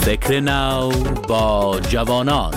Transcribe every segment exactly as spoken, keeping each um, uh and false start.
فکر نو با جوانان.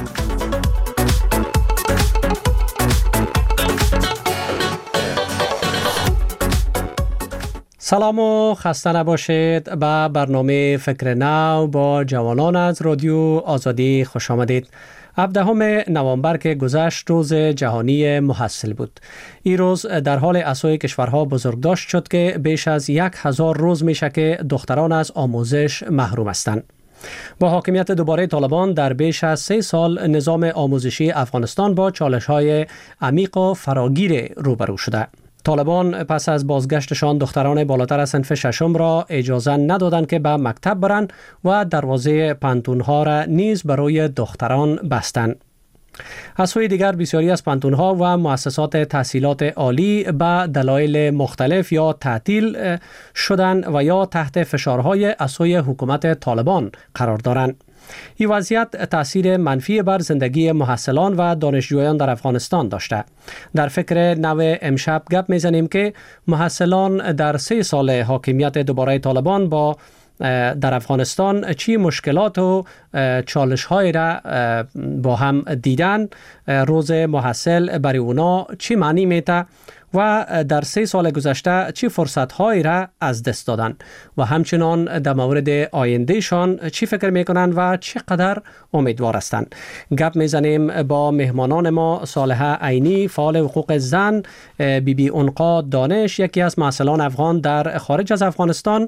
سلام و خسته نباشید. به برنامه فکر نو با جوانان از رادیو آزادی خوش آمدید. هفدهم نوامبر که گذشت روز جهانی محصل بود. این روز در حال عصای کشورها بزرگداشت شد که بیش از یک هزار روز میشه که دختران از آموزش محروم هستند. با حاکمیت دوباره طالبان در بیش از سه سال نظام آموزشی افغانستان با چالش‌های عمیق و فراگیر روبرو شده. طالبان پس از بازگشتشان دختران بالاتر از صنف ششم را اجازه ندادند که به مکتب برند و دروازه پانتون‌ها را نیز برای دختران بستند. از سوی دیگر بسیاری از پانتون‌ها و مؤسسات تحصیلات عالی به دلایل مختلف یا تعطیل شدند و یا تحت فشارهای از سوی حکومت طالبان قرار دارند. این وضعیت تأثیر منفی بر زندگی محصلان و دانشجویان در افغانستان داشته. در فکر نو امشب گپ میزنیم که محصلان در سه سال حاکمیت دوباره طالبان با در افغانستان چی مشکلات و چالش های را با هم دیدن، روز محصل برای اونا چی معنی میته و در سه سال گذشته چی فرصت هایی را از دست دادن و همچنان در مورد آیندهشان چی فکر میکنن و چقدر امیدوار هستند. گپ میزنیم با مهمانان ما صالحه عینی، فعال حقوق زن، بی بی عنقا دانش، یکی از محصلان افغان در خارج از افغانستان،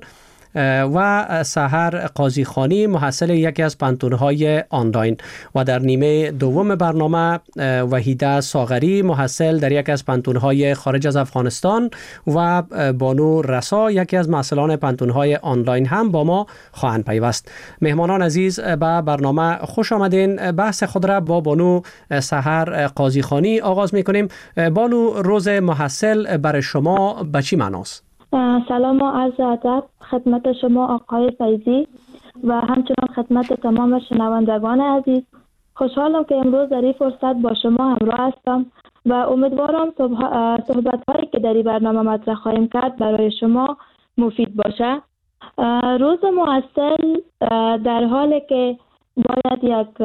و سحر قاضی خانی، محصل یکی از پانتون‌های آنلاین، و در نیمه دوم برنامه وحیده ساغری، محصل در یکی از پانتون‌های خارج از افغانستان، و بانو رسا، یکی از محصلان پانتون‌های آنلاین هم با ما خواهند پیوست. مهمانان عزیز به برنامه خوش آمدین. بحث خود را با بانو سحر قاضی خانی آغاز می‌کنیم. بانو، روز محصل برای شما به چی معناست؟ سلام و عرض ادب خدمت شما آقای فیضی و همچنان خدمت تمام شنوندگان عزیز. خوشحالم که امروز در این فرصت با شما همراه هستم و امیدوارم صحبت هایی که در این برنامه مطرح خواهیم کرد برای شما مفید باشه. روز محصل در حالی که باید یک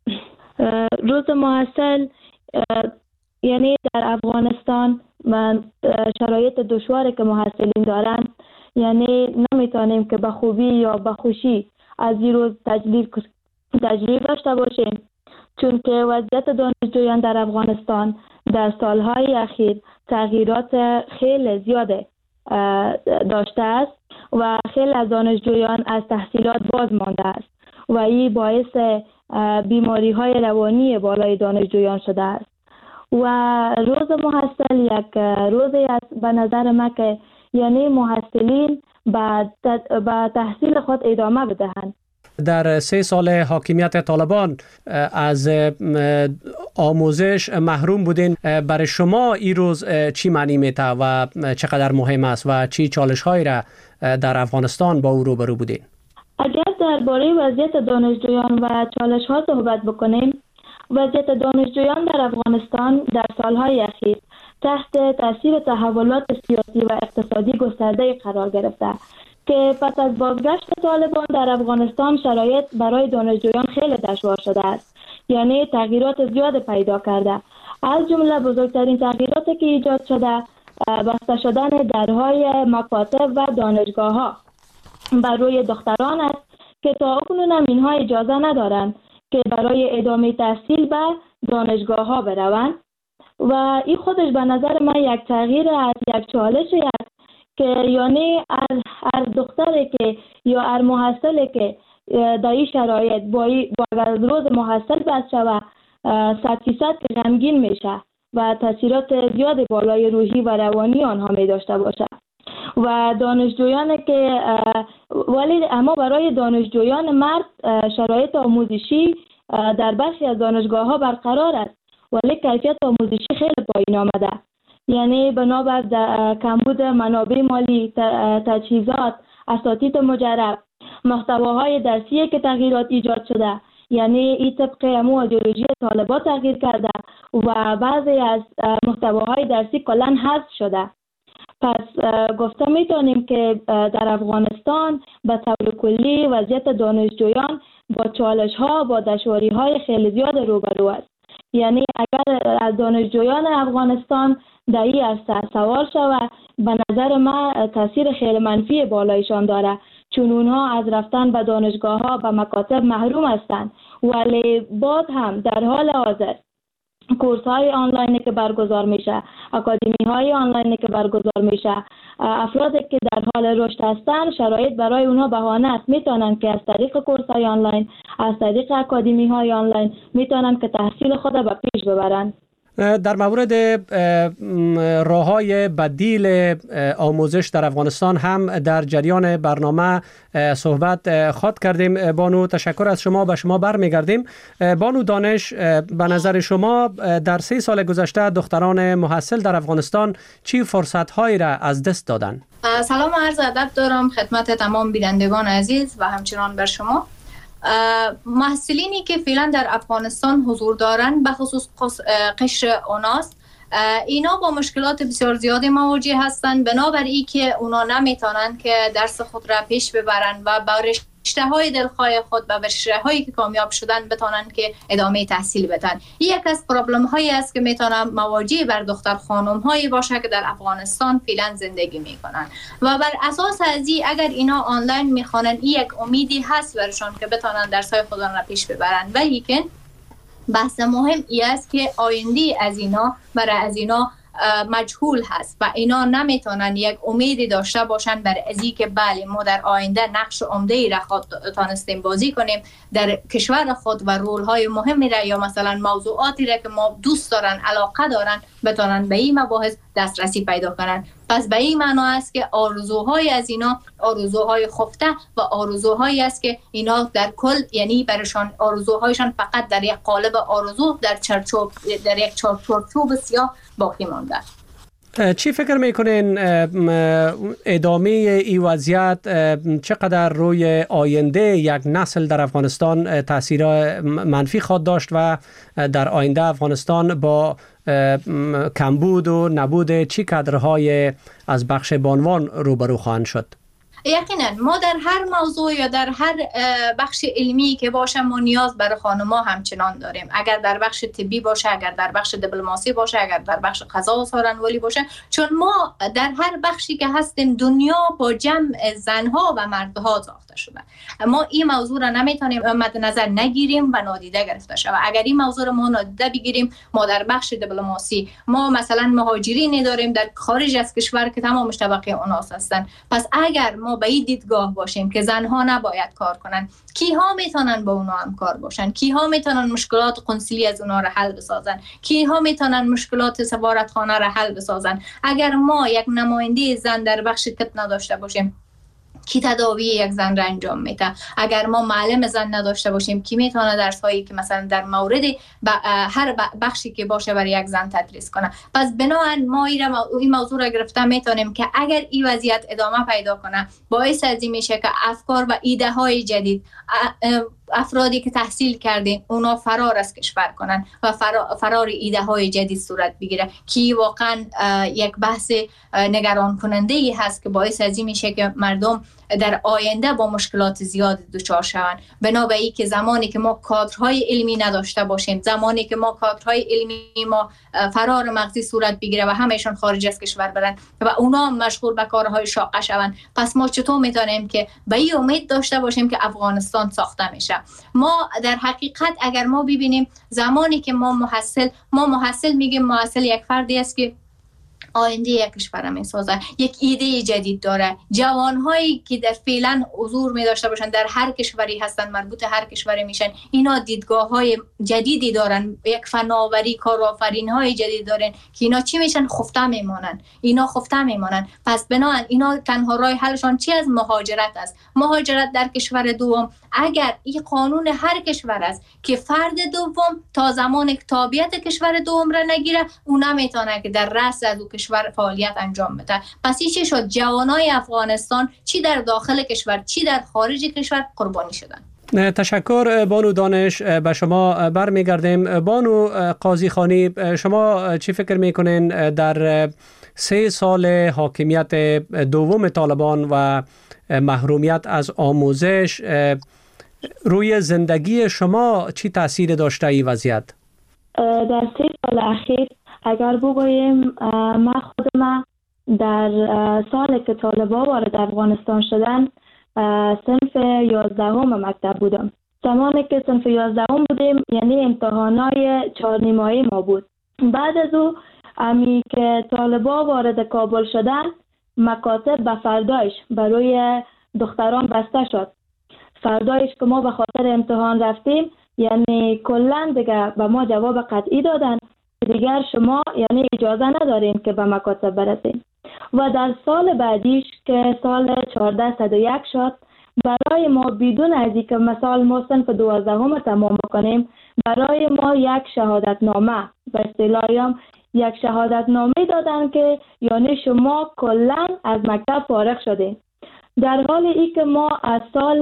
روز محصل یعنی در افغانستان و شرایط دشواری که محصلین دارند، یعنی نمیتونیم که به خوبی یا به خوشی از این روز تجلیل تجلیل داشته باشیم، چون که وضعیت دانشجویان در افغانستان در سالهای اخیر تغییرات خیلی زیاده داشته است و خیلی از دانشجویان از تحصیلات باز مانده است و این باعث بیماری های روانی بالای دانشجویان شده است. و روز محصل یک روزی است به نظر من که یعنی محصلین به تحصیل خود ادامه بدهند. در سه سال حاکمیت طالبان از آموزش محروم بودین. برای شما این روز چی معنی میته و چقدر مهم است و چی چالش هایی را در افغانستان با او روبرو بودین؟ اگر درباره وضعیت دانشجویان و چالش ها صحبت بکنیم، وضعیت دانشجویان در افغانستان در سالهای اخیر تحت تاثیر تحولات سیاسی و اقتصادی گسترده قرار گرفته که پس از بازگشت طالبان در افغانستان شرایط برای دانشجویان خیلی دشوار شده است. یعنی تغییرات زیاد پیدا کرده. از جمله بزرگترین تغییراتی که ایجاد شده بسته شدن درهای مکاتب و دانشگاه ها بر روی دختران است که تا اکنون هم اینها اجازه ندارند که برای ادامه تحصیل به دانشگاه ها بروند و این خودش به نظر من یک تغییر از یک چالش است که یعنی هر دختری که یا هر محصلی که در این شرایط با روز محصل بس شود صد فیصد غمگین میشه و تاثیرات زیاد بالای روحی و روانی آنها می داشته باشه. و دانشجویان که ولی اما برای دانشجویان مرد شرایط آموزشی در برخی از دانشگاه ها برقرار است ولی کیفیت آموزشی خیلی پایین آمده. یعنی بنابر کمبود منابع مالی، تجهیزات، اساتید مجرب، محتواهای درسی که تغییرات ایجاد شده، یعنی این طبق امو ایدئولوژی طالبان تغییر کرده و بعضی از محتواهای درسی کلاً حذف شده. پس گفته میتونیم که در افغانستان به طور کلی وضعیت دانشجویان با چالش ها با دشواری های خیلی زیاد روبرو است. یعنی اگر از دانشجویان افغانستان در این عرصه سوار شود، به نظر من تاثیر خیلی منفی بالایشان داره، چون اونها از رفتن به دانشگاه ها به مکاتب محروم هستند. ولی باز هم در حال حاضر کورس های آنلاینی که برگزار میشه، اکادمی های آنلاینی که برگزار میشه، افرادی که در حال رشد هستند، شرایط برای اونها بهانه است. میتونن که از طریق کورس های آنلاین، از طریق اکادمی های آنلاین میتونن که تحصیل خود به پیش ببرن. در مورد راه‌های بدیل آموزش در افغانستان هم در جریان برنامه صحبت خواهد کردیم. بانو تشکر از شما. به شما برمیگردیم. بانو دانش، به نظر شما در سه سال گذشته دختران محصل در افغانستان چی فرصت‌هایی را از دست دادن؟ سلام و عرض ادب دارم خدمت تمام بینندگان عزیز و همچنان بر شما. محصلینی که فعلا در افغانستان حضور دارند، به خصوص قشر اوناس، اینا با مشکلات بسیار زیادی مواجه هستند، بنابراین که اونا نمیتونن که درس خود را پیش ببرن و با رشته های دلخواه خود و رشته هایی که کامیاب شدن بتونن که ادامه تحصیل بدن. یک از پرابلم هایی است که میتونه مواجه بر دختر خانم هایی باشه که در افغانستان فعلا زندگی میکنن و بر اساس از این اگر اینا آنلاین میخوانن، یک امیدی هست برشان که بتونن درس های خودشون را پیش ببرن. ولی که بحث مهم ای است که آینده از اینا برای از اینا مجهول هست و اینا نمیتونن یک امیدی داشته باشن بر ازی که بله ما در آینده نقش عمده‌ای را خود تانستیم بازی کنیم در کشور خود و رول های مهمی را یا مثلا موضوعاتی را که ما دوست دارن، علاقه دارن، بتونن به این مباحث دسترسی پیدا کنن. پس به این معنا است که آرزوهای از اینا آرزوهای خفته و آرزوهایی است که اینا در کل، یعنی برشان آرزوهایشان فقط در یک قالب آرزو در چارچوب در یک چارچوب سیاه باقی مانده. چی فکر میکنین ادامه این وضعیت چقدر روی آینده یک نسل در افغانستان تاثیر منفی خواهد داشت و در آینده افغانستان با کمبود و نبود چی کادرهای از بخش بانوان روبرو خواهند شد؟ یقینا ما در هر موضوع یا در هر بخش علمی که باشه ما نیاز برای خانم‌ها همچنان داریم. اگر در بخش طبی باشه، اگر در بخش دیپلماسی باشه، اگر در بخش قضا و سارنوالی باشه، چون ما در هر بخشی که هستیم دنیا با جمع زنها و مردها ساخته شده. ما این موضوع را نمیتونیم مد نظر نگیریم و نادیده گرفته شود. اگر این موضوع را ما نادیده بگیریم، ما در بخش دیپلماسی ما مثلا مهاجرینی داریم در خارج از کشور که تمامش طبقه اوناس هستند. پس اگر ما به این دیدگاه باشیم که زنها نباید کار کنن، کیها میتونن با اونا هم کار باشن؟ کیها میتونن مشکلات قنصلی از اونا را حل بسازن؟ کیها میتونن مشکلات سفارتخانه را حل بسازن؟ اگر ما یک نماینده زن در بخش طب نداشته باشیم، کی تداوی یک زن را انجام میده؟ اگر ما معلم زن نداشته باشیم، کی میتونه درس هایی که مثلا در مورد هر بخشی که باشه برای یک زن تدریس کنه؟ پس بنابراین ما این موضوع را گرفته میتونیم که اگر این وضعیت ادامه پیدا کنه، باعث از این میشه که افکار و ایده های جدید، افرادی که تحصیل کردین اونا فرار از کشور کنن و فرار ایده های جدید صورت بگیره که واقعا یک بحث نگران کننده ای هست که باعث از این میشه که مردم در آینده با مشکلات زیاد دچار شوند. بنابراین که زمانی که ما کادرهای علمی نداشته باشیم، زمانی که ما کادرهای علمی ما فرار مغزی صورت بگیره و همهشون خارج از کشور برن و اونا مشغول به کارهای شاقه شوند، پس ما چطور میتونیم که به این امید داشته باشیم که افغانستان ساخته میشه؟ ما در حقیقت اگر ما ببینیم زمانی که ما محصل ما محصل میگیم محصل یک فردی است که آینده یک کشور میسازه، یک ایده جدید داره. جوانهایی که در فعلا حضور می داشته باشن در هر کشوری هستن، مربوط هر کشوری میشن، اینا دیدگاه های جدیدی دارن، یک فناوری کارآفرین های جدید دارن که اینا چی میشن؟ خفته میمونن. اینا خفته میمونن. پس بنابراین اینا تنها راه حلشان چی از مهاجرت است؟ مهاجرت در کشور دوم. اگر این قانون هر کشور است که فرد دوم تا زمان که تابعیت کشور دوم را نگیره، اون نمیتونه که در رأس از او کشور فعالیت انجام بده. پس این چی شد؟ جوانای افغانستان چی در داخل کشور چی در خارج کشور قربانی شدن. تشکر بانو دانش. به شما برمیگردیم. بانو قاضی خانی، شما چی فکر میکنین در سه سال حاکمیت دوم طالبان و محرومیت از آموزش روی زندگی شما چی تاثیر داشته این وضعیت؟ در سه سال اخیر اگر بگوییم من خودم در سال که طالبان وارد افغانستان شدن صنف یازدهم مکتب بودم. زمانی که صنف یازدهم بودیم یعنی امتحانای چهار نیمه‌ای ما بود. بعد از او امی که طالبان وارد کابل شدن مکاتب به فردایش برای دختران بسته شد. فردایش که ما به خاطر امتحان رفتیم یعنی کلا دیگه به ما جواب قطعی دادن دیگر شما یعنی اجازه ندارین که به مکاتب برسین. و در سال بعدیش که سال چهارده صد و یک شد برای ما بدون از اینکه مثال ما صنف دوازدهم تمام بکنیم برای ما یک شهادت نامه به اصطلاح یک شهادت نامه دادن که یعنی شما کلا از مکتب فارغ شدین. در حال ای که ما از سال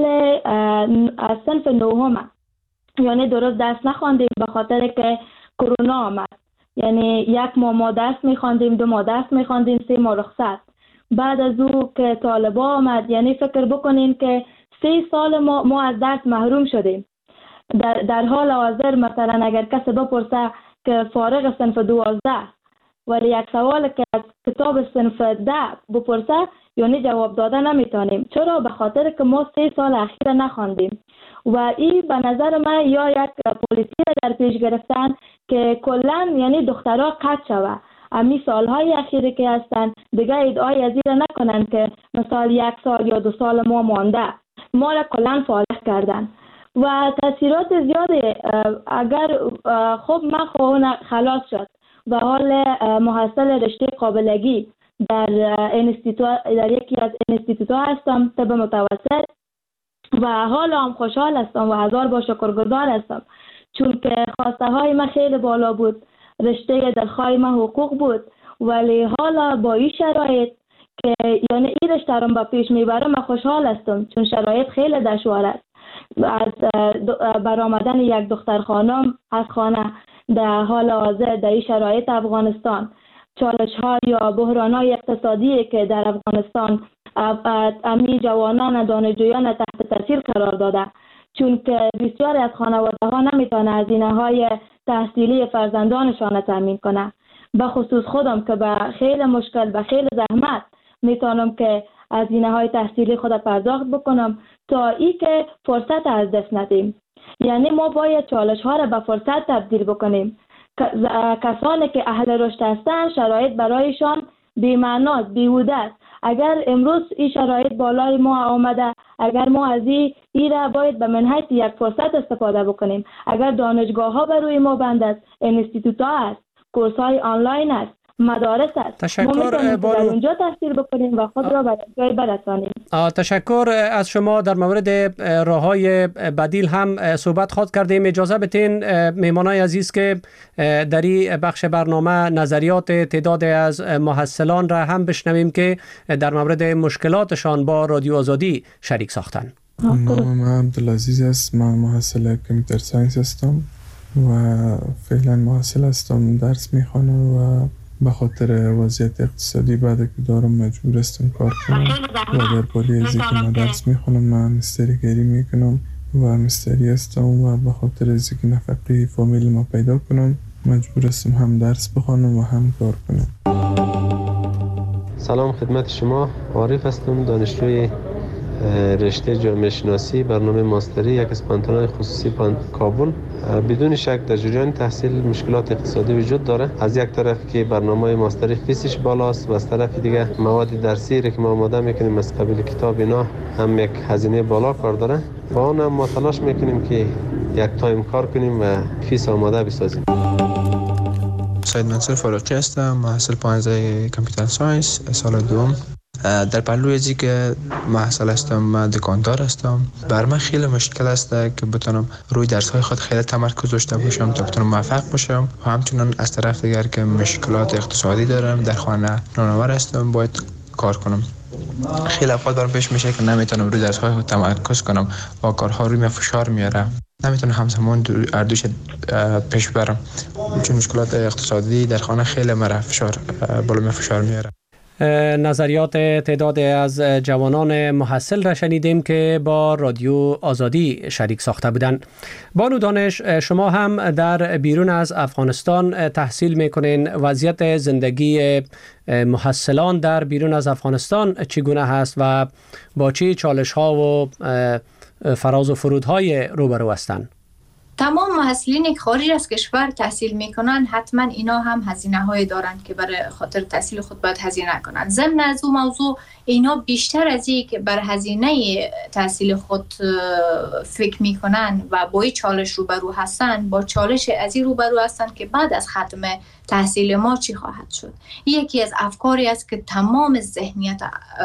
از صنف نهم یعنی درست درس نخواندیم به خاطر که کرونا آمد. یعنی یک ماه ما درس میخواندیم، دو ماه درس میخواندیم، سه ماه رخصت. بعد از او که طالبان آمد یعنی فکر بکنین که سه سال ما ما از درس محروم شدیم. در, در حال حاضر مثلا اگر کسی بپرسه که فارغ صنف دوازده ولی یک سوال که از کتاب صنف ده بپرسه یعنی جواب داده نمیتونیم. چرا؟ به خاطر که ما سه سال اخیر نخواندیم. و این به نظر من یا یک پلیسی در پیش گرفتن که کلا یعنی دخترها قطع شوه. امی سالهای اخیری که هستن دیگه ادعای از این نکنن که مثلا یک سال یا دو سال ما مانده. ما را کلا فارغ کردن و تاثیرات زیاده. اگر خب من خواهون خلاص شد و حال محصل رشته قابلگی در انستیتوت در یکی از انستیتوت‌ها هستم طب متوسط و حالا هم خوشحال هستم و هزار با شکرگزار هستم چون که خواسته های من خیلی بالا بود. رشته دلخواه من حقوق بود ولی حالا با این شرایط که یعنی این رشته رو با پیش میبرم من خوشحال هستم چون شرایط خیلی دشوار است. از برآمدن یک دختر خانم از خانه در حال حاضر در این شرایط افغانستان، چالش ها یا بحران های اقتصادی که در افغانستان امی جوانان دانشجویان تحت تاثیر قرار داده چون که بسیاری از خانواده ها نمیتونه هزینه های تحصیلی فرزندانشان تامین کنه. به خصوص خودم که به خیلی مشکل به خیلی زحمت میتونم که هزینه های تحصیلی خود پرداخت بکنم تا ای که فرصت از دست ندیم. یعنی ما باید چالش ها را به فرصت تبدیل بکنیم. کسانی که اهل رشد هستند شرایط برایشان بی‌معناست، بیهوده است. اگر امروز این شرایط بالای ما آمده اگر ما از این ایره باید به منحیث یک فرصت استفاده بکنیم. اگر دانشگاه ها بر روی ما بند است، انستیتوت ها است، کورس های آنلاین است، مدارس است، تشکر بانو. در اونجا تحصیل بکنیم و خود را به جای برسانیم. تشکر از شما. در مورد راه‌های بدیل هم صحبت خواهد کردیم. اجازه بدین مهمانای عزیز که در این بخش برنامه نظریات تعداد از محصلان را هم بشنویم که در مورد مشکلاتشان با رادیو آزادی شریک ساختن. من عبدالعزیز هستم، من محصل کامپیوتر ساینس هستم و فعلا محصل هستم، درس میخوانم و به خاطر وضعیت اقتصادی بعد که دارم مجبور هستم کار کنم و در پالی ازی که من درس میخونم من مستریگری میکنم و مستری هستم و به خاطر ازی که نفقه فامیل ما پیدا کنم مجبور هستم هم درس بخوانم و هم کار کنم. سلام خدمت شما، عارف هستم، دانشجوی رشته جامعه شناسی برنامه ماستری یک از پانتون‌های خصوصی کابل. بدون شک در جریان تحصیل مشکلات اقتصادی وجود داره. از یک طرف که برنامه ماستری فیسش بالاست و از طرف دیگه مواد درسی که ما آماده میکنیم از قبیل کتاب اینا هم یک هزینه بالا کار داره. با اون هم ما تلاش میکنیم که یک تایم کار کنیم و فیس آماده بسازیم. سید منصور فاروقی هستم، محصل پانزده کامپیوتر ساینس سال دوم. در پهلوی ازی که محصل هستم من دکاندار هستم. بر من خیلی مشکل است که بتونم روی درس های خود خیلی تمرکز داشته باشم تا بتونم موفق باشم و همچنان از طرف دیگر که مشکلات اقتصادی دارم، در خانه نانآور هستم، باید کار کنم. خیلی اوقات برام پیش میشه که نمیتونم روی درس های خود تمرکز کنم و کارها روی من فشار میاره، نمیتونم همزمان اردوش پیش برم چون مشکلات اقتصادی در خانه خیلی مرا فشار بالا می فشار میاره. نظریات تعداد از جوانان محصل را شنیدیم که با رادیو آزادی شریک ساخته بودند. بانو دانش، شما هم در بیرون از افغانستان تحصیل میکنین. وضعیت زندگی محصلان در بیرون از افغانستان چگونه هست و با چه چالش ها و فراز و فرودهای روبرو هستند؟ تمام محصلینی که خارج از کشور تحصیل میکنن حتما اینا هم هزینه های دارن که برای خاطر تحصیل خود باید هزینه کنن. ضمن از اون موضوع اینا بیشتر از این که بر هزینه تحصیل خود فکر میکنن و با این چالش روبرو هستن، با چالش از این روبرو هستن که بعد از ختم تحصیل ما چی خواهد شد. یکی از افکاری است که تمام ذهنیت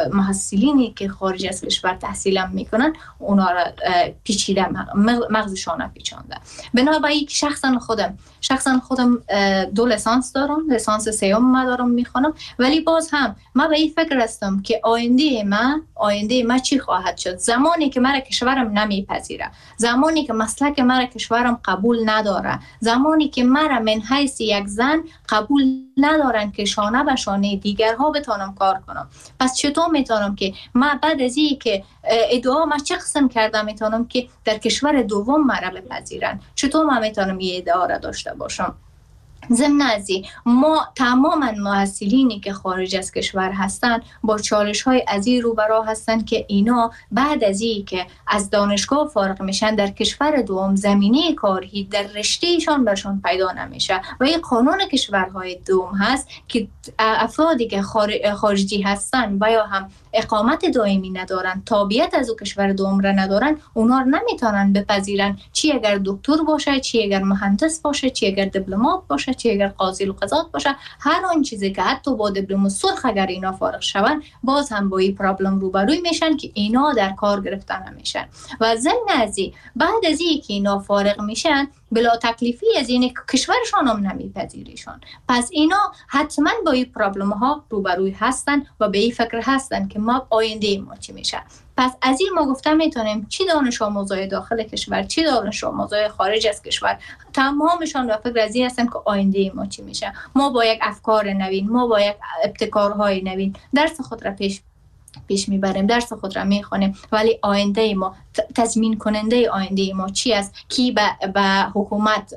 محصلینی که خارج از کشور تحصیل میکنن اونا را پیچیده، مغزشان پیچانده. بنابراین شخصا خودم شخصا خودم دو لیسانس دارم، لیسانس سیوم ما دارم میخونم، ولی باز هم ما به این فکر هستم که آینده ما آینده ما چی خواهد شد زمانی که مرا کشورم نمیپذیره، زمانی که مسلک مرا کشورم قبول نداره، زمانی که مرا من حیث یک زن قبول ندارن که شانه به شانه دیگرها بتونم کار کنم. پس چطور میتونم که ما بعد از این که ادعا ما چه قسم کردم میتونم که در کشور دوم مرا بپذیرن؟ چطور ما میتونم یه ادعا را داشته باشم؟ ضمن از این ما تماما محصلینی که خارج از کشور هستن با چالش های از این روبرو هستن که اینا بعد از این که از دانشگاه فارغ میشن در کشور دوم زمینه کاری در رشتهشان برشان پیدا نمیشه و این قانون کشورهای دوم هست که افرادی که خارجی هستن و یا هم اقامت دائمی ندارن، تابعیت از او کشور دوم را ندارن، اونا رو نمیتونن بپذیرن، چی اگر دکتر باشه، چی اگر مهندس باشه، چی اگر دیپلمات باشه، چی اگر قاضی و قضات باشه، هر آن چیزی که حتی با دیپلم سرخ اگر اینا فارغ شون باز هم با این پرابلم روبروی میشن که اینا در کار گرفته نمیشن. و ضمن از این بعد از این که اینا فارغ میشن بلا تکلیفی از این کشورشان هم نمیپذیریشان. پس اینا حتما با این پرابلم ها روبروی هستن و به این فکر هستن که ما آینده ما چی میشه. پس از این ما گفتم میتونیم چی دانش آموزای داخل کشور، چی دانش آموزای خارج از کشور، تمامشان و فکر از این هستن که آینده ما چی میشه. ما با یک افکار نوین، ما با یک ابتکارهای نوین درس خود را پیش پیش میبریم، درس خود را میخونیم، ولی آینده ما، تضمین کننده آینده ما چی است؟ کی به, به حکومت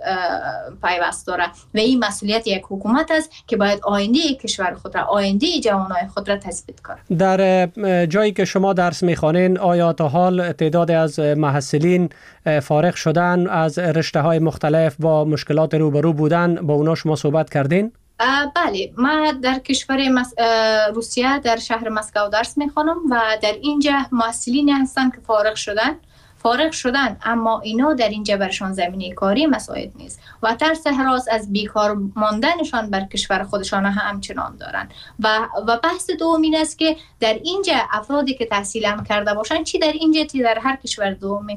پیوست داره و این مسئولیت یک حکومت است که باید آینده کشور خود را، آینده جوانای خود را تثبیت کنه. در جایی که شما درس میخوانین آیا تا حال تعداد از محصلین فارغ شدن از رشته های مختلف با مشکلات روبرو بودن با اونا شما صحبت کردین؟ بله، ما در کشور مس... روسیه در شهر مسکو درس میخوانم و در اینجا محصلین هستن که فارغ شدن فارغ شدن اما اینا در اینجا برشان زمینه کاری مساعد نیست و ترس هراس از بیکار ماندنشان بر کشور خودشان همچنان دارن. و و بحث دوم این است که در اینجا افرادی که تحصیل هم کرده باشن، چی در اینجا چی در هر کشور دومی،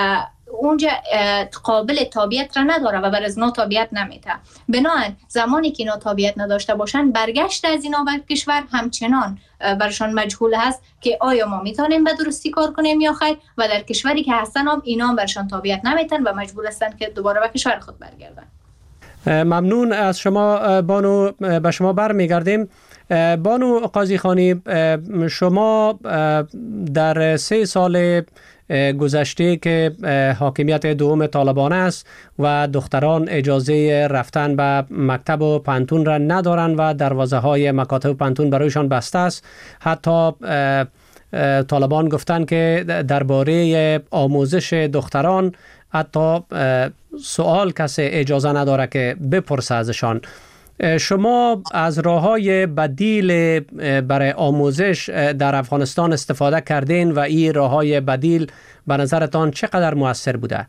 اونجا قابل تابعیت را نداره و بر از اینا تابعیت نمیده. بنابراین زمانی که اینا تابعیت نداشته باشن برگشت از اینا بر کشور همچنان برشان مجهول هست که آیا ما میتونیم به درستی کار کنیم یا خیر، و در کشوری که هستن هم اینا برشان تابعیت نمیتن و مجبور هستن که دوباره به کشور خود برگردن. ممنون از شما بانو. به شما برمیگردیم. بانو قاضی خانی، شما در سه سال گذشته که حاکمیت دوم طالبان است و دختران اجازه رفتن به مکتب و پانتون را ندارن و دروازه های مکاتب و پانتون برایشان بسته است. حتی طالبان گفتن که درباره آموزش دختران حتی سوال کسی اجازه نداره که بپرسه ازشان. شما از راه‌های بدیل برای آموزش در افغانستان استفاده کردین و این راه‌های بدیل به نظرتان چقدر مؤثر بوده؟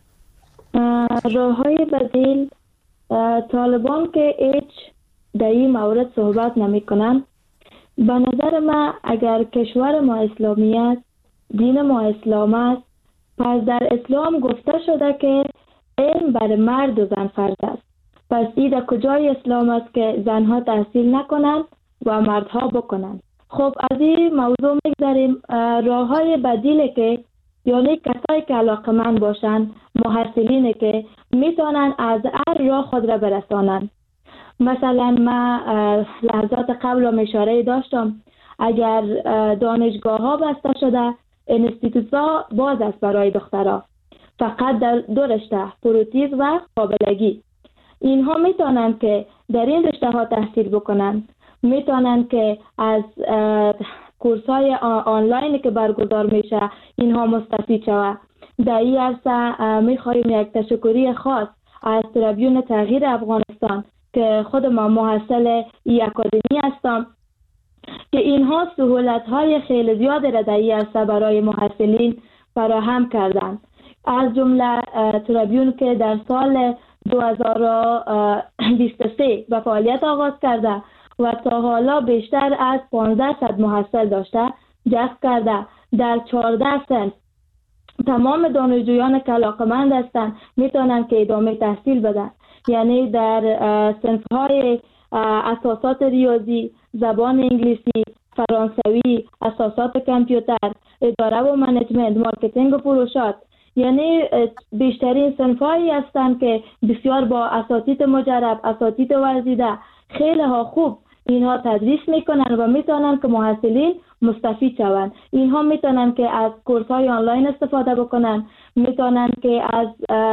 راه‌های بدیل طالبان که هیچ در این مورد صحبت نمی‌کنن. به نظر من اگر کشور ما اسلامی است، دین ما اسلام است، پس در اسلام گفته شده که علم بر مرد و زن فرض است. پس این در کجای اسلام است که زنها تحصیل نکنند و مردها بکنند؟ خب از این موضوع میگذاریم. راه های بدیلی که یعنی کسایی که علاقمند باشند، محصلینی که میتونن از هر راه خود را برسانند. مثلا ما لحظات قبل هم اشاره داشتم اگر دانشگاه ها بسته شده، انستیتوت ها باز است برای دخترها، فقط در دو رشته، پروتیز و قابلگی. اینها میتونند که در این رشته ها تحصیل بکنند، میتونند که از کورس های آنلاین که برگزار میشه اینها مستفید شود. در این عرصه میخواهیم یک تشکری خاص از تریبیون تغییر افغانستان که خود ما محصل ای اکادمی هستم که اینها سهولت های خیلی زیادی را در این عرصه برای محصلین فراهم کردند. از جمله تریبیون که در سال دو هزار و بیست و سه به فعالیت آغاز کرده و تا حالا بیشتر از پانزده صد محصل داشته، جذب کرده در چهارده صنف تمام دانشجویان که علاقه‌مند هستند میتونن که ادامه تحصیل بدن. یعنی در صنف‌های اساسات ریاضی، زبان انگلیسی، فرانسوی، اساسات کامپیوتر، اداره و منیجمنت، مارکتینگ و فروشات، یعنی بیشترین صنف‌هایی هستند که بسیار با اساتید مجرب، اساتید ورزیده، خیلی ها خوب اینها تدریس میکنن و میتونن که محصلین مستفید شوند. اینها میتونن که از کورس‌های آنلاین استفاده بکنن، میتونن که از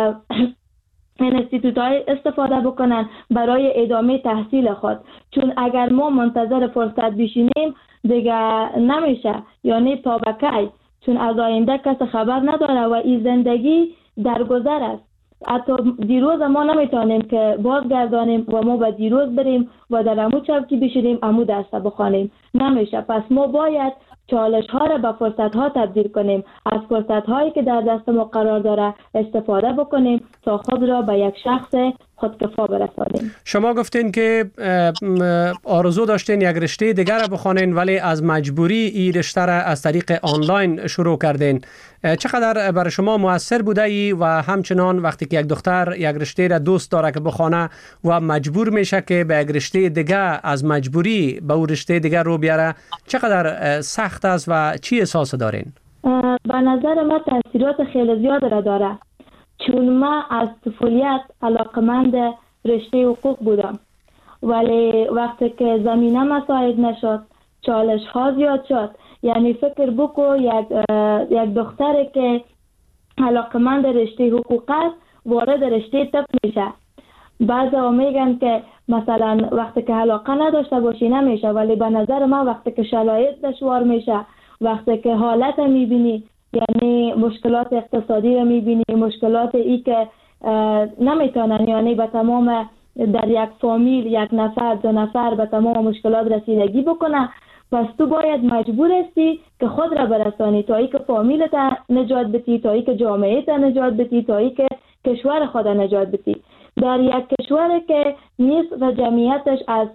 انستیتوت‌های استفاده بکنن برای ادامه تحصیل خود، چون اگر ما منتظر فرصت بشینیم دیگه نمیشه، یعنی تا به کی، چون از آینده کس خبر نداره و این زندگی در گذر است. حتی دیروز ما نمیتونیم که بازگردانیم و ما به دیروز بریم و در امو چوکی بشینیم امو درس بخوانیم، نمیشه. پس ما باید چالش ها را به فرصت ها تبدیل کنیم، از فرصت هایی که در دست ما قرار داره استفاده بکنیم تا خود را به یک شخص خودکفا برسانیم. شما گفتین که آرزو داشتین یک رشته دیگر را بخوانین ولی از مجبوری این رشته را از طریق آنلاین شروع کردین. چقدر برای شما مؤثر بوده ای و همچنان وقتی که یک دختر یک رشته را دوست داره که بخونه و مجبور میشه که به یک رشته دیگر از مجبوری به اون رشته دیگر رو بیاره، چقدر سخت است و چی احساس دارین؟ به نظر من تاثیرات خیلی زیاد را داره، چون من از طفولیت علاقمند رشته حقوق بودم، ولی وقتی که زمینه مساعد نشد، چالش ها زیاد شد. یعنی فکر بکو یک یک دختری که علاقمند رشته حقوق است وارد رشته طب میشه. بعضا میگن که مثلا وقتی که علاقه نداشته باشی نمیشه، ولی به نظر من وقتی که شرایط دشوار میشه، وقتی که حالت میبینی، یعنی مشکلات اقتصادی رو میبینی، مشکلات ای که نمیتونن یعنی به تمام در یک فامیل یک نفر دو نفر به تمام مشکلات رسیدگی بکنه، پس تو باید مجبور هستی که خود را برسانی تا ای که فامیلت نجات بدی، تا ای که جامعه نجات بدی، تا ای که کشور خود نجات بدی. در یک کشور که نصف جمعیتش از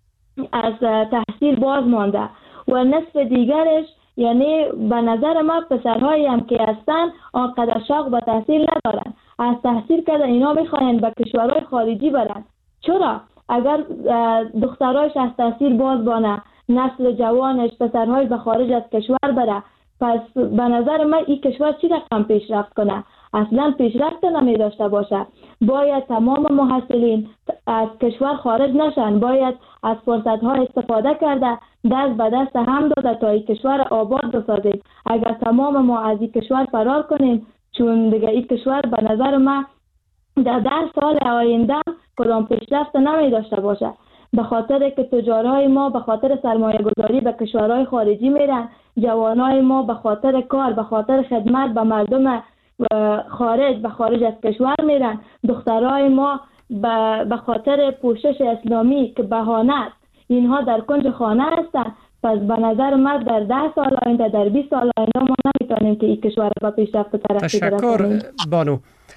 از تحصیل باز مانده و نصف دیگرش، یعنی به نظر ما پسرهایی هم که هستن آنقدر شوق به تحصیل ندارن، از تحصیل کردن اینا میخواین به کشورهای خارجی برن. چرا؟ اگر دخترایش از تحصیل باز بانه، نسل جوانش پسرهای به خارج از کشور بره، پس به نظر من این کشور چی رقم پیشرفت کنه؟ اصلا پیشرفت نمی داشته باشه. باید تمام محصلین از کشور خارج نشن، باید از فرصت ها استفاده کرده، دست به دست هم داده تا این کشور آباد بسازیم. اگر تمام ما از این کشور فرار کنیم، چون دیگه این کشور به نظر من در ده سال آینده کدام پیشرفت نمی داشته باشه، به خاطر که تجارهای ما به خاطر سرمایه گذاری به کشورهای خارجی میرن، جوانای ما به خاطر کار، به خاطر خدمت به مردم خارج به خارج از کشور میرن، دخترای ما به خاطر پوشش اسلامی که بهانه است اینها در کنج خانه هستن. پس به نظر من در ده سال آینده، در بیست سال آینده ما نمیتونیم که این کشور با پیشرفت و ترقی برسونیم. تشکر بانو.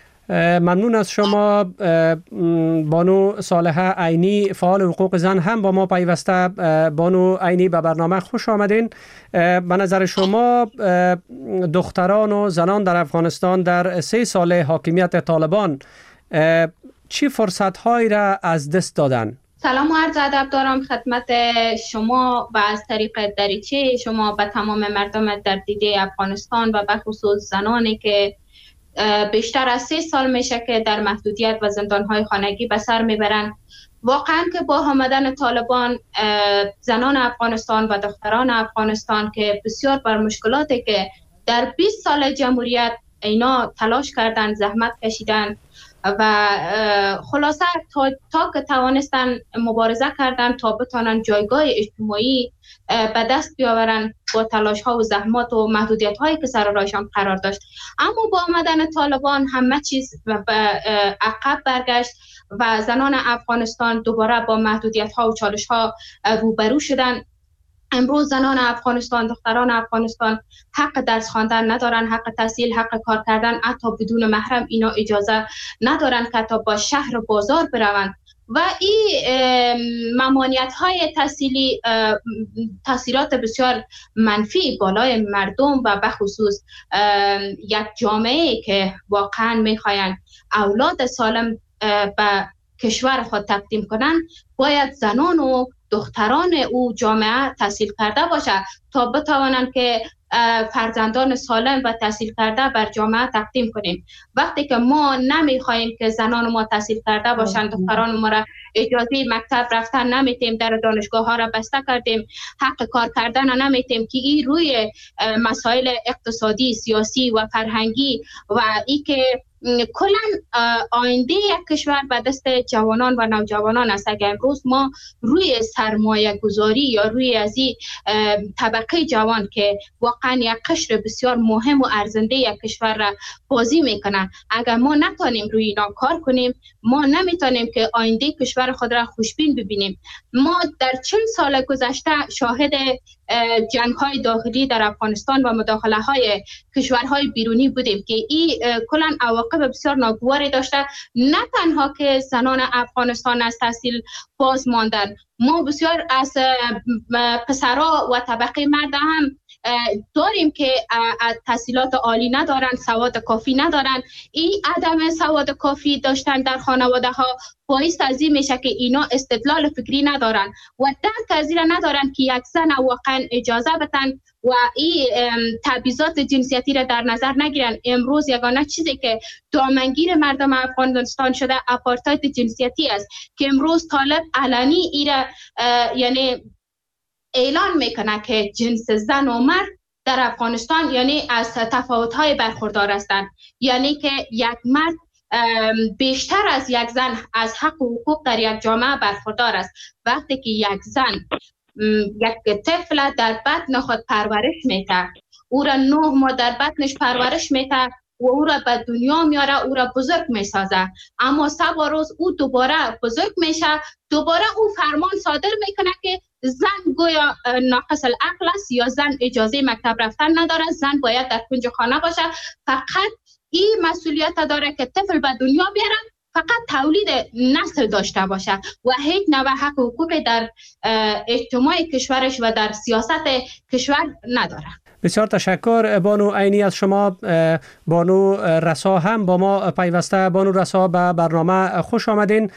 ممنون از شما. بانو صالحه عینی، فعال حقوق زن، هم با ما پیوسته. بانو عینی به برنامه خوش آمدین. به نظر شما دختران و زنان در افغانستان در سه سال حاکمیت طالبان چی فرصت هایی را از دست دادن؟ سلام و عرض ادب دارم خدمت شما و از طریق دریچه شما به تمام مردم در دیده افغانستان و به خصوص زنانی که بیشتر از سه سال میشه که در محدودیت و زندانهای خانگی به سر میبرن. واقعا که با آمدن طالبان زنان افغانستان و دختران افغانستان که بسیار بر مشکلاتی که در بیست سال جمهوریت اینا تلاش کردن، زحمت کشیدن و خلاصه تا, تا که توانستن مبارزه کردن تا بتانن جایگاه اجتماعی به دست بیاورن با تلاش ها و زحمات و محدودیت هایی که سر راهشان قرار داشت. اما با آمدن طالبان همه چیز به عقب برگشت و زنان افغانستان دوباره با محدودیت ها و چالش ها روبرو شدن. امروز زنان افغانستان، دختران افغانستان حق درس خواندن ندارن، حق تحصیل، حق کار کردن، حتی بدون محرم اینا اجازه ندارن که تا با شهر و بازار بروند و این ممانعت های تحصیلی تاثیرات بسیار منفی بالای مردم و بخصوص یک جامعه که واقعا میخواین اولاد سالم به کشور خود تقدیم کنن، باید زنان و دختران او جامعه تحصیل کرده باشه تا بتوانند که فرزندان سالم و تحصیل کرده بر جامعه تقدیم کنیم. وقتی که ما نمیخوایم که زنان ما تحصیل کرده باشند، دختران ما را اجازه مکتب رفتن نمیتیم، در دانشگاه ها را بسته کردیم، حق کار کردن نمیتیم که این روی مسائل اقتصادی، سیاسی و فرهنگی و ای که کلا آینده یک کشور به دست جوانان و نوجوانان است. اگر امروز ما روی سرمایه گذاری یا روی از این طبقه جوان که واقعا یک قشر بسیار مهم و ارزنده یک کشور را بازی میکنن، اگر ما نتونیم روی اینا کار کنیم، ما نمیتونیم که آینده کشور خود را خوشبین ببینیم. ما در چند سال گذشته شاهد جنگ های داخلی در افغانستان و مداخله های کشورهای بیرونی بودیم که این کلا عواقب بسیار ناگواری داشته. نه تنها که زنان افغانستان از تحصیل باز ماندن، ما بسیار از پسرها و طبقه مرد هم داریم که تحصیلات عالی ندارن، سواد کافی ندارن. این عدم سواد کافی داشتن در خانواده ها باعث از این میشه که اینا استدلال فکری ندارن و درک از این ندارن که یک زن واقعا اجازه بدن و این تبعیضات جنسیتی را در نظر نگیرن. امروز یگانه چیزی که دامنگیر مردم افغانستان شده آپارتاید جنسیتی است که امروز طالب علنی ایره یعنی اعلان میکنه که جنس زن و مرد در افغانستان یعنی از تفاوت‌های برخوردار هستند، یعنی که یک مرد بیشتر از یک زن از حق و حقوق در یک جامعه برخوردار است. وقتی که یک زن یک طفل در بطن خود پرورش میده، او را نه ماه در بطنش پرورش میده و او را به دنیا میاره، او را بزرگ میسازه، اما سبا روز او دوباره بزرگ میشه، دوباره او فرمان صادر میکنه که زن گویا ناقص العقل است یا زن اجازه مکتب رفتن نداره، زن باید در کنج خانه باشه. فقط این مسئولیت داره که طفل به دنیا بیاره، فقط تولید نسل داشته باشه و هیچ نوع حق و حقوقی در اجتماع کشورش و در سیاست کشور نداره. بسیار تشکر بانو عینی از شما. بانو رسا هم با ما پیوسته. بانو رسا به برنامه خوش آمدین.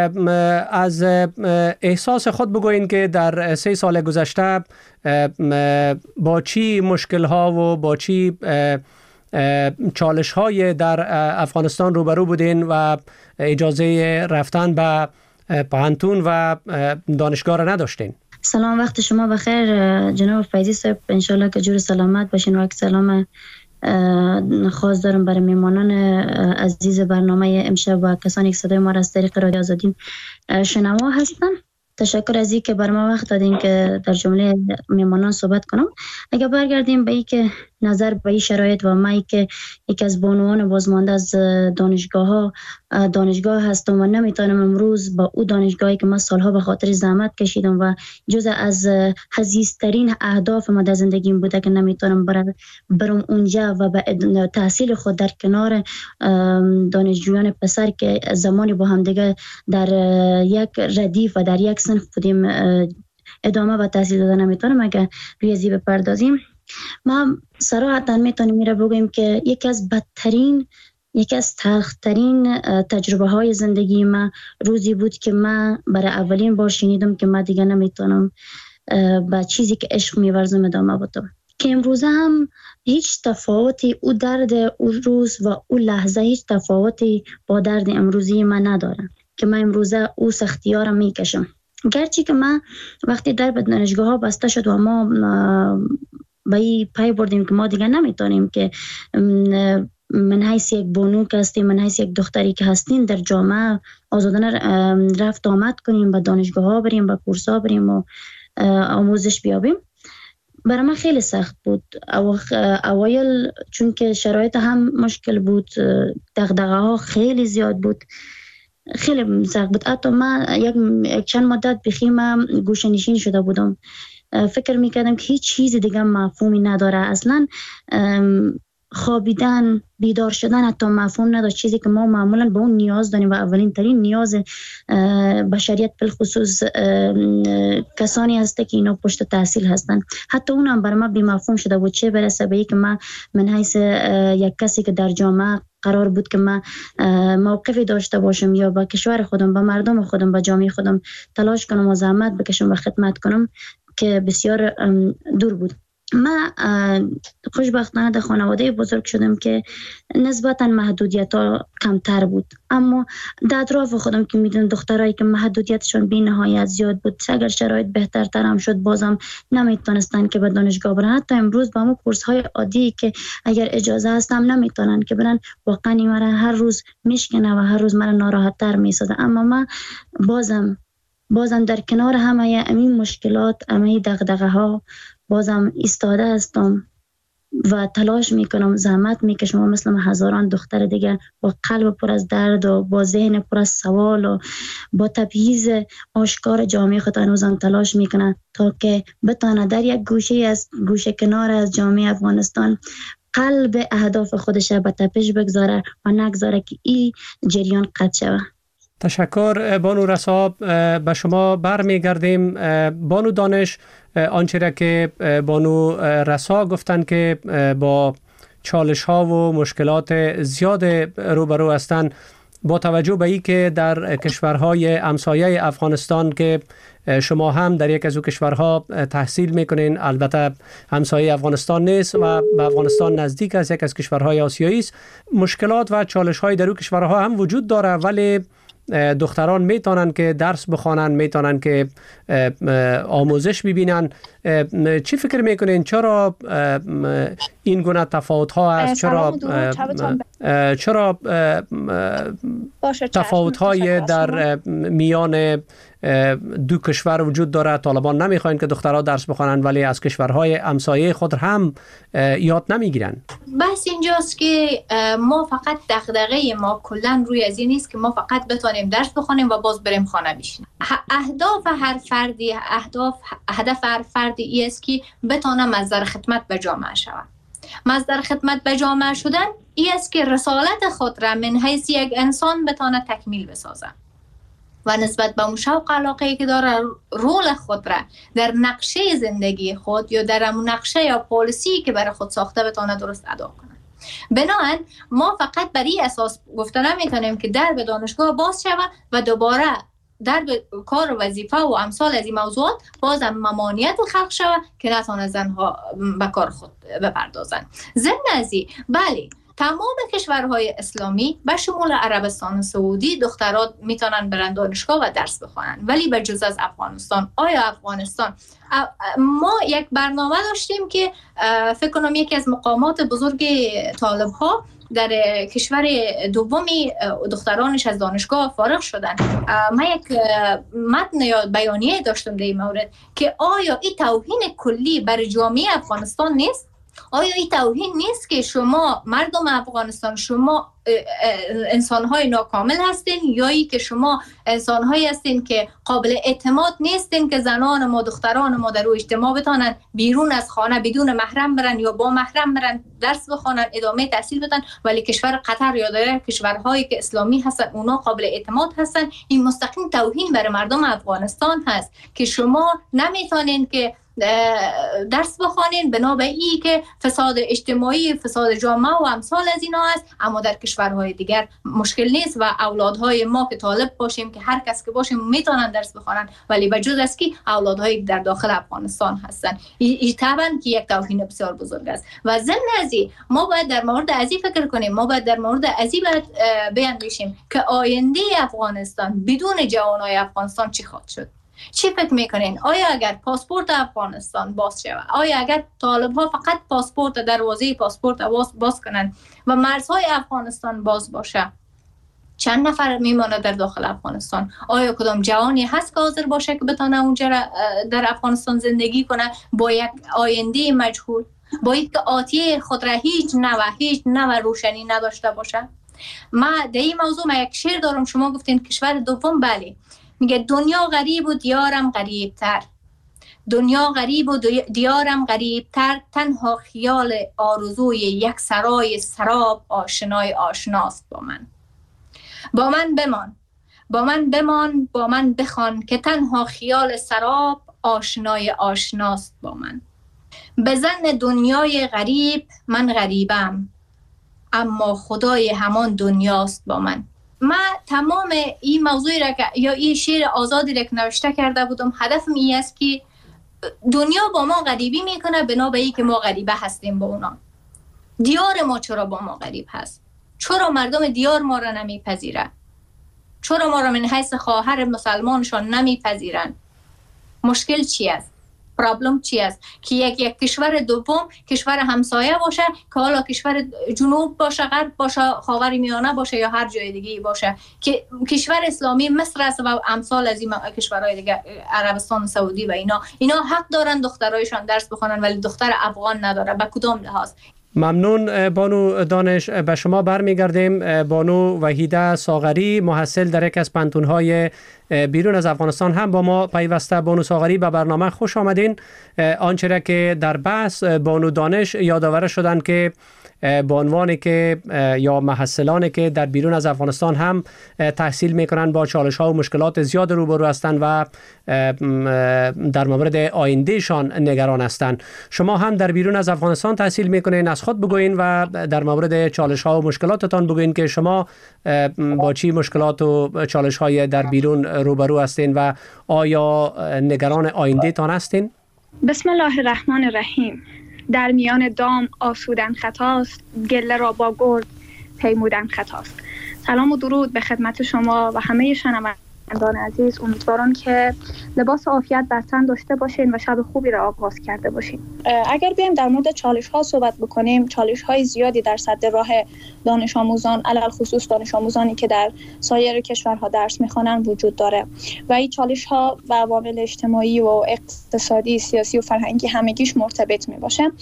از احساس خود بگوین که در سه سال گذشته با چی مشکل ها و با چی چالش های در افغانستان روبرو بودین و اجازه رفتن به پوهنتون و دانشگاه را نداشتین؟ سلام، وقت شما بخیر جناب فیضی صاحب. انشالله که جور سلامت باشین و یک سلام خاص دارم برای میمانان عزیز برنامه امشب و کسانی که صدای ما را از طریق رادیو آزادی شنوا هستن. تشکر از این که بر ما وقت دادین که در جمله میمانان صحبت کنم. اگر برگردیم به این که نظر به این شرایط و ما که یک از بانوان بازمانده از دانشگاه ها دانشگاه هستم و نمیتونم امروز با او دانشگاهی که ما سالها به خاطر زحمت کشیدم و جزء از عزیزترین اهداف ما در زندگیم بوده که نمیتونم برم اونجا و به تحصیل خود در کنار دانشجویان پسر که زمانی با هم دیگه در یک ردیف و در یک صنف بودیم ادامه و تحصیل دادن نمیتونم. اگر روی زی بپردازیم، ما صراحتا میتونیم میره بگویم که یکی از بدترین یکی از تلخترین تجربه های زندگی ما روزی بود که من برای اولین بار شنیدم که من دیگه نمیتونم با چیزی که عشق میورزم ادامه بدم. که امروزه هم هیچ تفاوتی او درد او روز و او لحظه هیچ تفاوتی با درد امروزی من نداره. که من امروزه او سختی‌ها را میکشم. گرچه که ما وقتی در به دانشگاه ها بسته شد و ما به این پی بردیم که ما دیگه نمیتونیم که من حیث یک بانو که هستیم، من حیث یک دختری که هستیم در جامعه آزادانه رفت آمد کنیم، به دانشگاه ها بریم، به کورس ها بریم و آموزش بیابیم. برای من خیلی سخت بود اوایل، چون که شرایط هم مشکل بود، دغدغه ها خیلی زیاد بود، خیلی سخت بود. حتی من یک چند مدت بخیم گوشه نشین شده بودم، فکر میکردم که هیچ چیز دیگه مفهومی نداره، اصلا خوابیدن، بیدار شدن حتی مفهوم نداشت، چیزی که ما معمولا به اون نیاز داریم و اولین ترین نیاز بشریت بالخصوص کسانی هسته که اینا پشت تحصیل هستن. حتی اونم برای ما بی مفهوم شده بود، چه برسه به که من من حیث یک کسی که در جامعه قرار بود که من موقفی داشته باشم یا با کشور خودم، با مردم خودم، با جامعه خودم تلاش کنم و زحمت بکشم و خدمت کنم، که بسیار دور بود. من خوشبختانه در خانواده بزرگ شدم که نسبتا محدودیت ها کمتر بود، اما در اطراف خودم که میدونم دخترایی که محدودیتشون بی نهایت زیاد بود، اگر شرایط بهترتر هم شد بازم نمیتونستن که به دانشگاه برن. حتی امروز با همون کورس های عادی که اگر اجازه هستم نمیتونن که برن، واقعا این مرا هر روز میشکنه و هر روز مرا ناراحت تر میسازه. اما من بازم بازم در کنار همه این مشکلات، همه دغدغه ها، بازم ایستاده هستم و تلاش میکنم، زحمت میکشم، مثل هزاران دختر دیگه با قلب پر از درد و با ذهن پر از سوال و با تبعیض آشکار جامعه خود هنوزم تلاش میکنم تا که بتانه در یک گوشه از گوشه کنار از جامعه افغانستان قلب اهداف خودش به تپش بگذاره و نگذاره که این جریان قطع شود. تشکر بانو رسا. به شما برمیگردیم. بانو دانش، آنچه را که بانو رسا گفتن که با چالش ها و مشکلات زیاد روبرو هستند، با توجه به این که در کشورهای همسایه افغانستان که شما هم در یک از او کشورها تحصیل میکنین، البته همسایه افغانستان نیست و به افغانستان نزدیک است، یک از کشورهای آسیایی است، مشکلات و چالش های در او کشورها هم وجود داره، ولی دختران میتونن که درس بخوانن، میتونن که آموزش ببینن. چی فکر میکنین چرا این گونه تفاوت ها هست؟ چرا چرا تفاوت های در میان دو کشور وجود داره؟ طالبان نمیخواین که دخترها درس بخوانن ولی از کشورهای همسایه خود هم یاد نمیگیرن. بس اینجاست که ما فقط دغدغه ما کلا روی از این نیست که ما فقط بتونیم درس بخونیم و باز بریم خانه بشینیم. اهداف هر فردی، اهداف هدف هر فردی ای است که بتونه مصدر خدمت به جامعه شود. مصدر خدمت به جامعه شدن ای است که رسالت خود را من حیث یک انسان بتونه تکمیل بسازه و نسبت به شوق علاقه‌ای که داره رول خود را در نقشه زندگی خود یا در اون نقشه یا پالیسی که برای خود ساخته بتونه درست ادا کنه. بنابراین ما فقط بر این اساس گفته نمیتونیم که در به دانشگاه باز شود و دوباره در به کار و وظیفه و امثال از این موضوعات بازم ممانعت خلق شود که نتونه زنها به کار خود بپردازند. ضمن از این بله تمام کشورهای اسلامی به شمول عربستان سعودی دخترات میتونن برن دانشگاه و درس بخونن، ولی به جز از افغانستان. آیا افغانستان ما یک برنامه داشتیم که فکر کنم یکی از مقامات بزرگ طالب ها در کشور دومی دخترانش از دانشگاه فارغ شدن. من یک متن یا بیانیه داشتم در این مورد که آیا این توهین کلی بر جامعه افغانستان نیست؟ آیا این توهین نیست که شما مردم افغانستان شما انسان‌های ناکامل هستین یا ای که شما انسان‌هایی هستین که قابل اعتماد نیستین که زنان ما دختران ما در اجتماع بتانن بیرون از خانه بدون محرم برن یا با محرم برن درس بخونن ادامه تحصیل بدن، ولی کشور قطر یا در کشورهایی که اسلامی هستن اونا قابل اعتماد هستن؟ این مستقیم توهین بر مردم افغانستان هست که شما نمیتونین که درس بخوانین، بنا به این که فساد اجتماعی، فساد جامعه و امثال از اینا است. اما در کشورهای دیگر مشکل نیست و اولادهای ما که طالب باشیم که هر کس که باشیم میتونن درس بخوانن، ولی بجز از که اولادهایی در داخل افغانستان هستن، این طبعا که یک توهین بسیار بزرگ است. و ضمن از این ما باید در مورد از این فکر کنیم، ما باید در مورد از این بیاندیشیم که آینده افغانستان بدون جوانای افغانستان چی خواهد شد. چی فکر میکنین؟ آیا اگر پاسپورت افغانستان باز شود، آیا اگر طالب ها فقط پاسپورت دروازه پاسپورت باز, باز کنن و مرزهای افغانستان باز باشه، چند نفر میمانه در داخل افغانستان؟ آیا کدام جوانی هست که حاضر باشه که بتونه اونجا در افغانستان زندگی کنه با یک آینده مجهول، با یک آتیه خود را هیچ نوع هیچ نوع روشنی نداشته باشه؟ ما در این موضوع ما یک شعر دارم، شما گفتین کشور دوم، بله، میگه دنیا غریب و دیارم غریب تر، دنیا غریب و دیارم غریب تر، تنها خیال آرزوی یک سرای سراب آشنای آشناست با من. با من بمان، با من بمان، با من بخوان که تنها خیال سراب آشنای آشناست با من. به ظن دنیای غریب من غریبم، اما خدای همان دنیاست با من. من تمام این موضوعی را که یا این شعر آزادی را که نوشته کرده بودم، هدفم این است که دنیا با ما غریبی میکنه بنا به این که ما غریبه هستیم با اونا. دیار ما چرا با ما غریب هست؟ چرا مردم دیار ما را نمیپذیرن؟ چرا ما را من حیث خواهر مسلمانشان نمیپذیرن؟ مشکل چی است؟ پرابلم چی است که یک یک کشور دوم کشور همسایه باشه، که حالا کشور جنوب باشه، غرب باشه، خاورمیانه باشه یا هر جای دیگه باشه، که کشور اسلامی مصر است و امثال از این کشورهای دیگه، عربستان سعودی و اینا اینا حق دارن دخترایشان درس بخونن، ولی دختر افغان نداره. به کدام لحاظ؟ ممنون بانو دانش. به شما برمیگردیم. بانو وحیده ساغری، محصل در یک از پانتون‌های بیرون از افغانستان هم با ما پیوسته. بانو ساغری، به برنامه خوش آمدین. آنچه را که در بحث بانو دانش یادآور شدن که به عنوان که یا محصلانی که در بیرون از افغانستان هم تحصیل میکنن با چالش ها و مشکلات زیاد روبرو هستند و در مورد آیندهشان نگران هستند. شما هم در بیرون از افغانستان تحصیل میکنین، از خود بگوین و در مورد چالش ها و مشکلاتتان بگوین که شما با چی مشکلات و چالش های در بیرون روبرو هستین و آیا نگران آینده تان هستین؟ بسم الله الرحمن الرحیم. در میان دام آسودن خطاست، گله را با گرد پیمودن خطاست. سلام و درود به خدمت شما و همه شنوندگان عزیز. امیدوارم که لباس عافیت بر تن داشته باشین و شب خوبی را آغاز کرده باشین. اگر بیایم در مورد چالش ها صحبت بکنیم، چالش های زیادی در سد راه دانش آموزان، علل خصوص دانش آموزانی که در سایر کشورها درس میخوانند وجود داره و این چالش ها با عوامل اجتماعی و اقتصادی، سیاسی و فرهنگی همگیش مرتبط می باشه.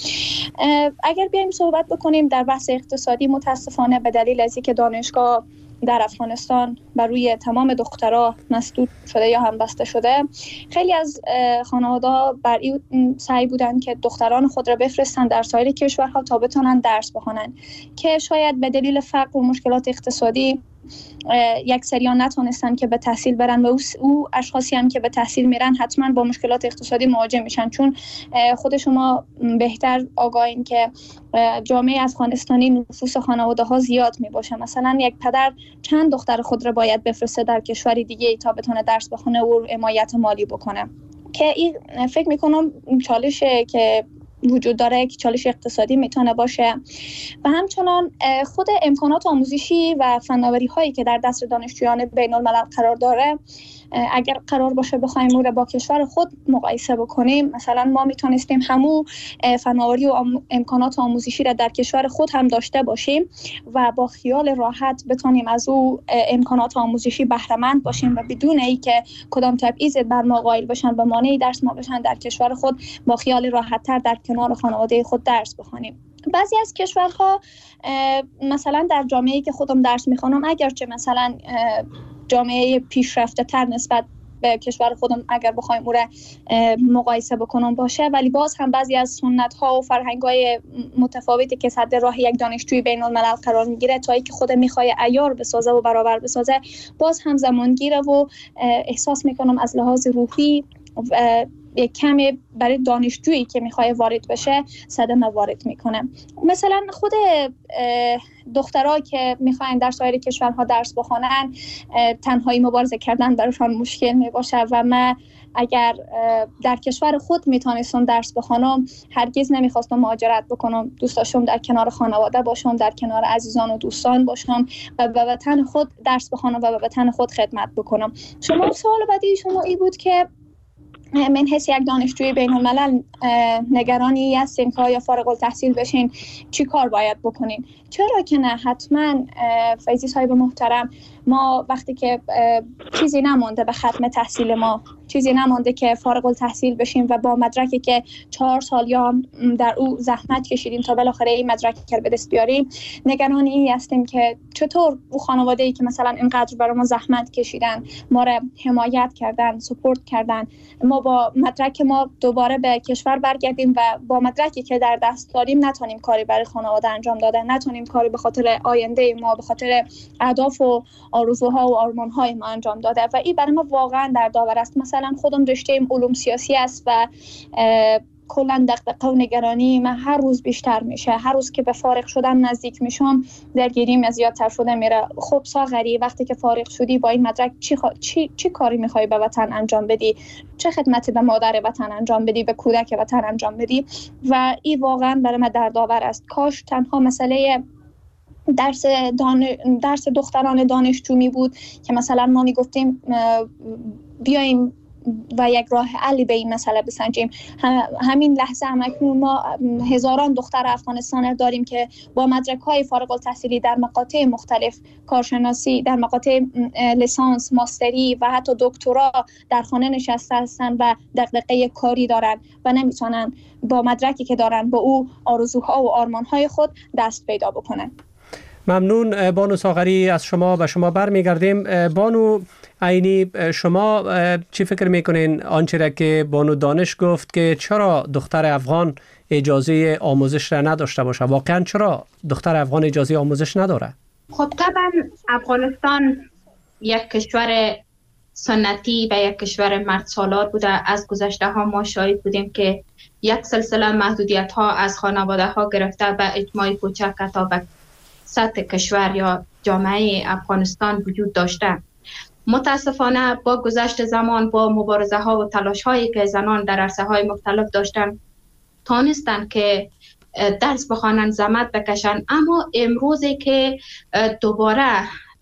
اگر بیایم صحبت بکنیم در بحث اقتصادی، متاسفانه به دلیل از اینکه دانشگاه در افغانستان بر روی تمام دخترها مسدود شده یا هم بسته شده، خیلی از خانواده‌ها بر این سعی بودن که دختران خود را بفرستن در سایر کشورها تا بتونن درس بخونن، که شاید به دلیل فقر و مشکلات اقتصادی یک سریان نتونستن که به تحصیل برن و او اشخاصی هم که به تحصیل میرن حتما با مشکلات اقتصادی مواجه میشن، چون خود شما بهتر آگاهین که جامعه افغانستانی نفوس خانواده ها زیاد می باشه. مثلا یک پدر چند دختر خود را باید بفرسته در کشوری دیگه تا بتونه درس بخونه و حمایت مالی بکنه، که این فکر میکنم چالشه که وجود داره، که چالش اقتصادی میتونه باشه. و همچنان خود امکانات آموزشی و فناوری هایی که در دست دانشجویان بین الملل قرار داره، اگر قرار باشه بخوایم اون رو با کشور خود مقایسه بکنیم، مثلا ما میتونستیم همون فناوری و امکانات آموزشی را در کشور خود هم داشته باشیم و با خیال راحت بتونیم از او امکانات آموزشی بهره مند باشیم و بدون اینکه کدام تبعیض بر ما قائل بشن و مانع درس ما بشن، در کشور خود با خیال راحت تر در کنار خانواده خود درس بخوانیم. بعضی از کشورها مثلا در جامعه‌ای که خودم درس میخوانم، اگرچه مثلا جامعه پیشرفته تر نسبت به کشور خودم اگر بخوایم او را مقایسه بکنم باشه، ولی باز هم بعضی از سنت ها و فرهنگ های متفاوتی که صد راه یک دانشجوی بین الملل قرار میگیره تا اینکه خود میخواد عیار بسازه و برابر بسازه، باز هم زمان گیره و احساس میکنم از لحاظ روحی یک کمی برای دانشجویی که میخواد وارد بشه صدمه وارد میکنه. مثلا خود دخترها که میخواین در سایر کشورها درس بخونن، تنهایی مبارزه کردن براشون مشکل میباشه و من اگر در کشور خود میتونستم درس بخونم هرگز نمیخواستم مهاجرت بکنم. دوست داشتم در کنار خانواده باشم، در کنار عزیزان و دوستان باشم و به وطن خود درس بخونم و به وطن خود خدمت بکنم. شما سوال بعدی شما این بود که من حس یک دانشجوی بین الملل نگرانی هستین که یا فارغ التحصیل بشین چی کار باید بکنین؟ چرا که نه، حتما فیضی صاحب محترم، ما وقتی که چیزی نمونده به ختم تحصیل ما، چیزی نمونده که فارغ التحصیل بشیم و با مدرکی که چهار سال یا در او زحمت کشیدیم تا بالاخره این مدرک رو به دست بیاریم، نگران این هستیم که چطور او خانواده‌ای که مثلا اینقدر برای ما زحمت کشیدن، ما را حمایت کردن، سپورت کردن، ما با مدرک ما دوباره به کشور برگردیم و با مدرکی که در دست داریم نتونیم کاری برای خانواده انجام دادن، نتونیم کاری به خاطر آینده ما، به خاطر اهداف و آرزوها و آرمان‌های ما انجام داده و این برای ما واقعا دردآور است. مثلا خودم رشته علوم سیاسی است و کلا دغدغه و نگرانی من هر روز بیشتر میشه. هر روز که به فارغ شدن نزدیک میشم درگیریم زیادتر شده میره. خب ساغری، وقتی که فارغ شدی با این مدرک چی, خوا... چی... چی کاری میخوای به وطن انجام بدی؟ چه خدمتی به مادر وطن انجام بدی، به کودک وطن انجام بدی؟ و این واقعا برای من دردآور است. کاش تنها مسئله درس دان... درس دختران دانشجو می بود که مثلا ما می گفتیم بیایم و یک راه حلی به این مسئله بسنجیم. همین لحظه همکنون ما هزاران دختر افغانستان داریم که با مدرک‌های فارغ التحصیلی در مقاطع مختلف، کارشناسی، در مقاطع لیسانس، ماستری و حتی دکترا در خانه نشسته هستند و دغدغه کاری دارند و نمیتونن با مدرکی که دارن با او آرزوها و آرمان‌های خود دست پیدا بکنن. ممنون بانو ساغری، از شما به شما برمیگردیم. بانو عینی، شما چی فکر میکنین آنچه را که بانو دانش گفت که چرا دختر افغان اجازه آموزش را نداشته باشه؟ واقعا چرا دختر افغان اجازه آموزش نداره؟ خب طبعا افغانستان یک کشور سنتی و یک کشور مرد سالار بوده. از گذشته ها ما شاهد بودیم که یک سلسله محدودیت ها از خانواده ها گرفته به اجماع کوچک تا به سطح کشور یا جامعه افغانستان وجود داشته. متاسفانه با گذشت زمان، با مبارزه ها و تلاش هایی که زنان در عرصه های مختلف داشتن، تانستن که درس بخوانن، زحمت بکشن. اما امروزی که دوباره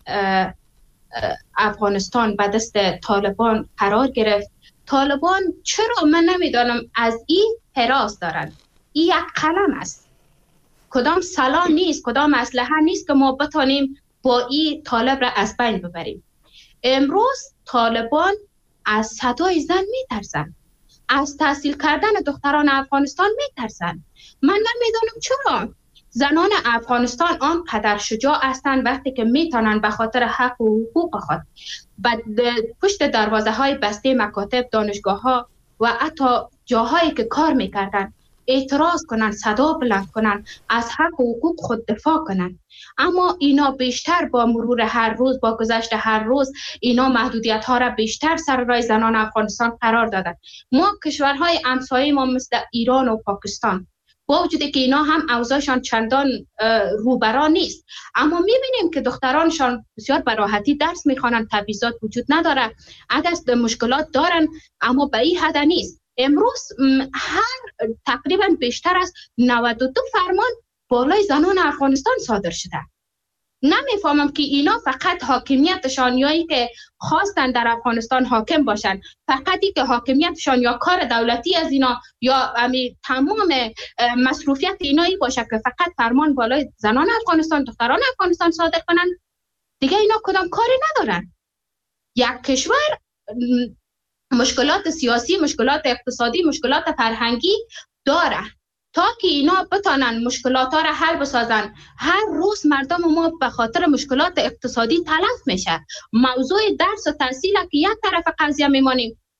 افغانستان به دست طالبان قرار گرفت، طالبان چرا من نمیدانم از این حراس دارن. این یک قلم است، کدام سلاح نیست، کدام اسلحه نیست که ما بتانیم با این طالب را از بین ببریم. امروز طالبان از صدای زن میترسن، از تحصیل کردن دختران افغانستان میترسن. من نمیدانم چرا زنان افغانستان آنقدر شجاع هستند وقتی که میتونن به خاطر حق و حقوق خود پشت دروازه های بسته مکاتب، دانشگاه ها و حتی جاهایی که کار میکردن اعتراض کنن، صدا بلند کنن، از حق و حقوق خود دفاع کنن. اما اینا بیشتر با مرور هر روز، با گذشت هر روز، اینا محدودیت ها را بیشتر سر راه زنان افغانستان قرار دادن. ما کشورهای همسایه ما مثل ایران و پاکستان، با وجودی که اینا هم اوضاعشان چندان روبرا نیست، اما میبینیم که دخترانشان بسیار به راحتی درس میخوانند، تبعیضات وجود نداره. اگر مشکلات دارن اما به این حد نیست. امروز هر تقریبا بیشتر از نود و دو فرمان بالای زنان افغانستان صادر شده. نمیفهمم که اینا فقط حاکمیتشان یایی که خواستن در افغانستان حاکم باشن، فقط ای که حاکمیتشان یا کار دولتی از اینا یا امی تمام مصروفیت اینایی باشه که فقط فرمان بالای زنان افغانستان، دختران افغانستان صادر کنن، دیگه اینا کدام کاری ندارن. یک کشور مشکلات سیاسی، مشکلات اقتصادی، مشکلات فرهنگی داره. تا که اینا بتانن مشکلات ها را حل بسازن، هر روز مردم ما به خاطر مشکلات اقتصادی تلف میشه. موضوع درس و تحصیل که یک طرف قضیه میمانیم،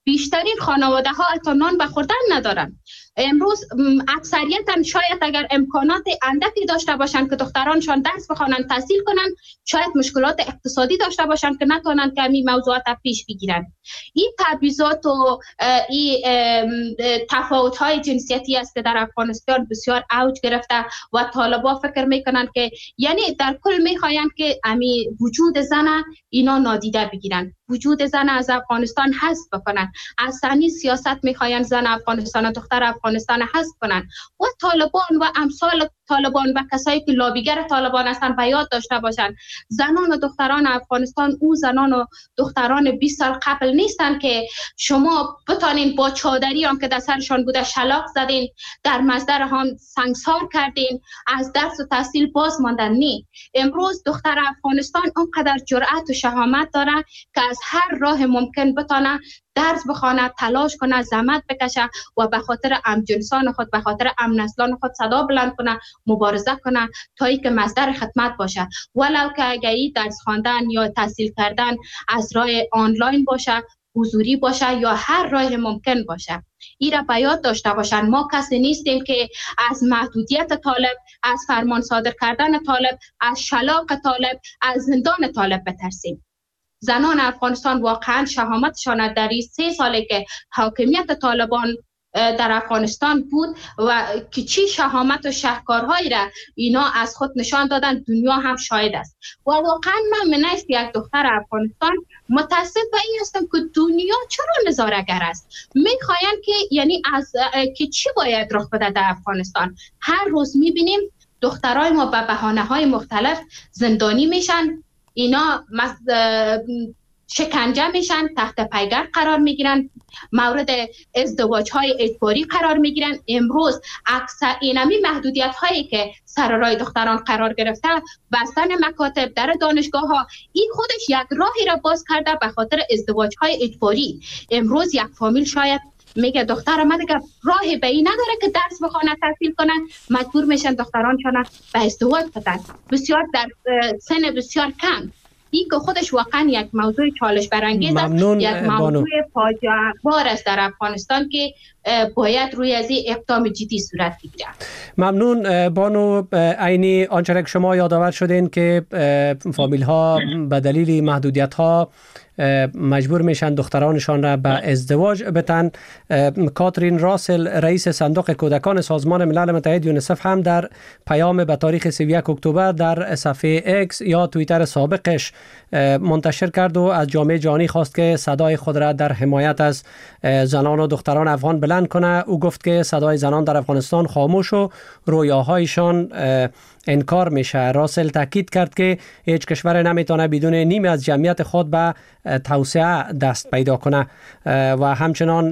بیشترین خانواده ها حتی نان به خوردن ندارن. امروز اکثریتا شاید اگر امکانات اندکی داشته باشند که دخترانشان درس بخوانند، تحصیل کنند، شاید مشکلات اقتصادی داشته باشند که نتوانند که همین موضوعات پیش بگیرند. این تبعیضات و این تفاوت های جنسیتی است که در افغانستان بسیار اوج گرفته و طالبان فکر میکنند که یعنی در کل میخواهند که همین وجود زن اینا نادیده بگیرند، وجود زن از افغانستان حذف بکنند. از ثانی سیاست میخواهند زن افغانستان، دختر افغانستان حذف کنند و طالبان و امثال طالبان و کسایی که لابیگر طالبان هستند به یاد داشته باشند زنان و دختران افغانستان او زنان و دختران بیست سال قبل نیستند که شما بتانین با چادری هم که در سرشان بوده شلاق زدین، در مصدر هم سنگسار کردین، از درس و تحصیل باز ماندن. نی امروز دختر افغانستان اونقدر جرأت و شهامت داره که از هر راه ممکن بتانه درس بخواند، تلاش کنه، زحمت بکشه و به خاطر امجنسان خود، به خاطر امنسلان خود صدا بلند کنه، مبارزه کنه تا ای که مصدر خدمت باشه. ولو که اگر درس خواندن یا تحصیل کردن از راه آنلاین باشه، حضوری باشه یا هر راه ممکن باشه. این را به یاد داشته باشن. ما کسی نیستیم که از محدودیت طالب، از فرمان صادر کردن طالب، از شلاق طالب، از زندان طالب بترسیم. زنان افغانستان واقعا شهامتشان در این سه ساله که حاکمیت طالبان در افغانستان بود و که چی شهامت و شهکارهایی را اینا از خود نشان دادن، دنیا هم شاهد است. و واقعا من منیست یک دختر افغانستان متاسف به این هستم که دنیا چرا نظاره‌گر است. میخواین که یعنی از که چی باید رخ بده در افغانستان. هر روز میبینیم دخترای ما به بهانه‌های مختلف زندانی میشن، اینا شکنجه میشن، تحت پیگر قرار میگیرن، مورد ازدواج های اجباری قرار میگیرن. امروز اکثر اینمی محدودیت هایی که سر راه دختران قرار گرفته، بستن مکاتب در دانشگاه ها، این خودش یک راهی را باز کرده به خاطر ازدواج های اجباری. امروز یک فامیل شاید میگه دختر من دیگه راهی به این نداره که درس بخونه، تحصیل کنن، مجبور میشن دخترانشان به ازدواج بدن، بسیار در سن بسیار کم. این که خودش واقعا یک موضوع چالش برانگیز است، یک موضوع فاجعه بار است در افغانستان که باید روی از این اقدام جدی صورت بگیرد. ممنون بانو. عینی آنچه که شما یادآور شدین که فامیل ها به دلیل محدودیت ها مجبور میشن دخترانشان را به ازدواج بتن. کاترین راسل رئیس صندوق کودکان سازمان ملل متحد یونیسف هم در پیام به تاریخ سی و یک اکتبر در صفحه اکس یا توییتر سابقش منتشر کرد و از جامعه جهانی خواست که صدای خود را در حمایت از زنان و دختران افغان بلند کنه. او گفت که صدای زنان در افغانستان خاموش و رویاهایشان انکار میشه. راسل تاکید کرد که هیچ کشور نمیتونه بدون نیمی از جمعیت خود به توسعه دست پیدا کنه و همچنان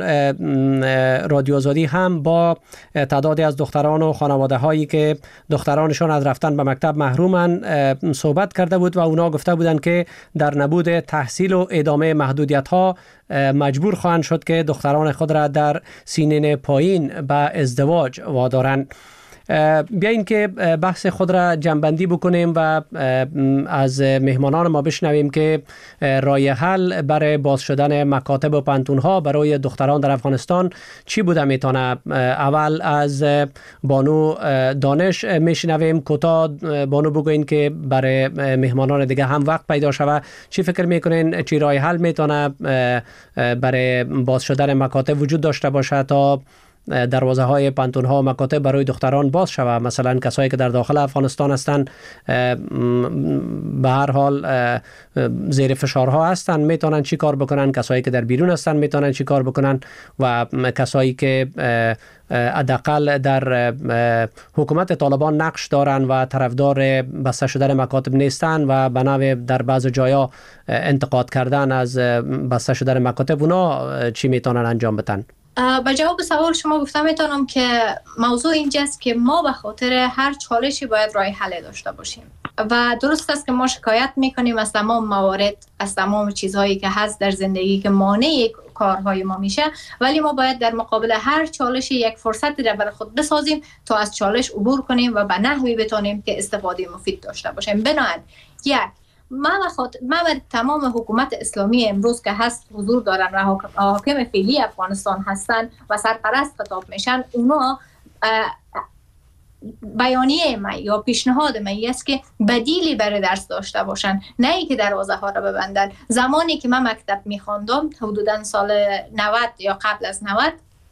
رادیو آزادی هم با تعدادی از دختران و خانواده هایی که دخترانشان از رفتن به مکتب محرومن صحبت کرده بود و اونا گفته بودند که در نبود تحصیل و ادامه محدودیت ها مجبور خواهند شد که دختران خود را در سنین پایین به ازدواج وادارند. بیاین که بحث خود را جنبندی بکنیم و از مهمانان ما بشنویم که راه حل برای باز شدن مکاتب و پانتون‌ها برای دختران در افغانستان چی بوده میتونه. اول از بانو دانش میشنویم. کوتاه بانو بگوین که برای مهمانان دیگه هم وقت پیدا شود. چی فکر میکنین چی راه حل میتونه برای باز شدن مکاتب وجود داشته باشه تا دروازه های پانتون ها و مکاتب برای دختران باز شود؟ مثلا کسایی که در داخل افغانستان هستند به هر حال زیر فشارها هستند، میتونن چی کار بکنن؟ کسایی که در بیرون هستند میتونن چی کار بکنن؟ و کسایی که حداقل در حکومت طالبان نقش دارن و طرفدار بسته شدن مکاتب نیستن و به نوع در بعض جایا انتقاد کردن از بسته شدن مکاتب، اونا چی میتونن انجام بدن؟ با جواب سوال شما گفتم میتونم که موضوع اینجاست که ما به خاطر هر چالشی باید راه حل داشته باشیم و درست است که ما شکایت میکنیم از تمام موارد، از تمام چیزهایی که هست در زندگی که مانع کارهای ما میشه، ولی ما باید در مقابل هر چالشی یک فرصتی را برای خود بسازیم تا از چالش عبور کنیم و به نحوی بتونیم که استفاده مفید داشته باشیم. بنابراین یک من خاطر من تمام حکومت اسلامی امروز که هست حضور دارن و حاکم فعلی افغانستان هستن و سرپرست خطاب میشن، اونا بیانیه من یا پیشنهاد من است که بدیلی برای درس داشته باشن، نه ای که دروازه ها را ببندن. زمانی که من مکتب میخواندم حدودا سال نود یا قبل از نود،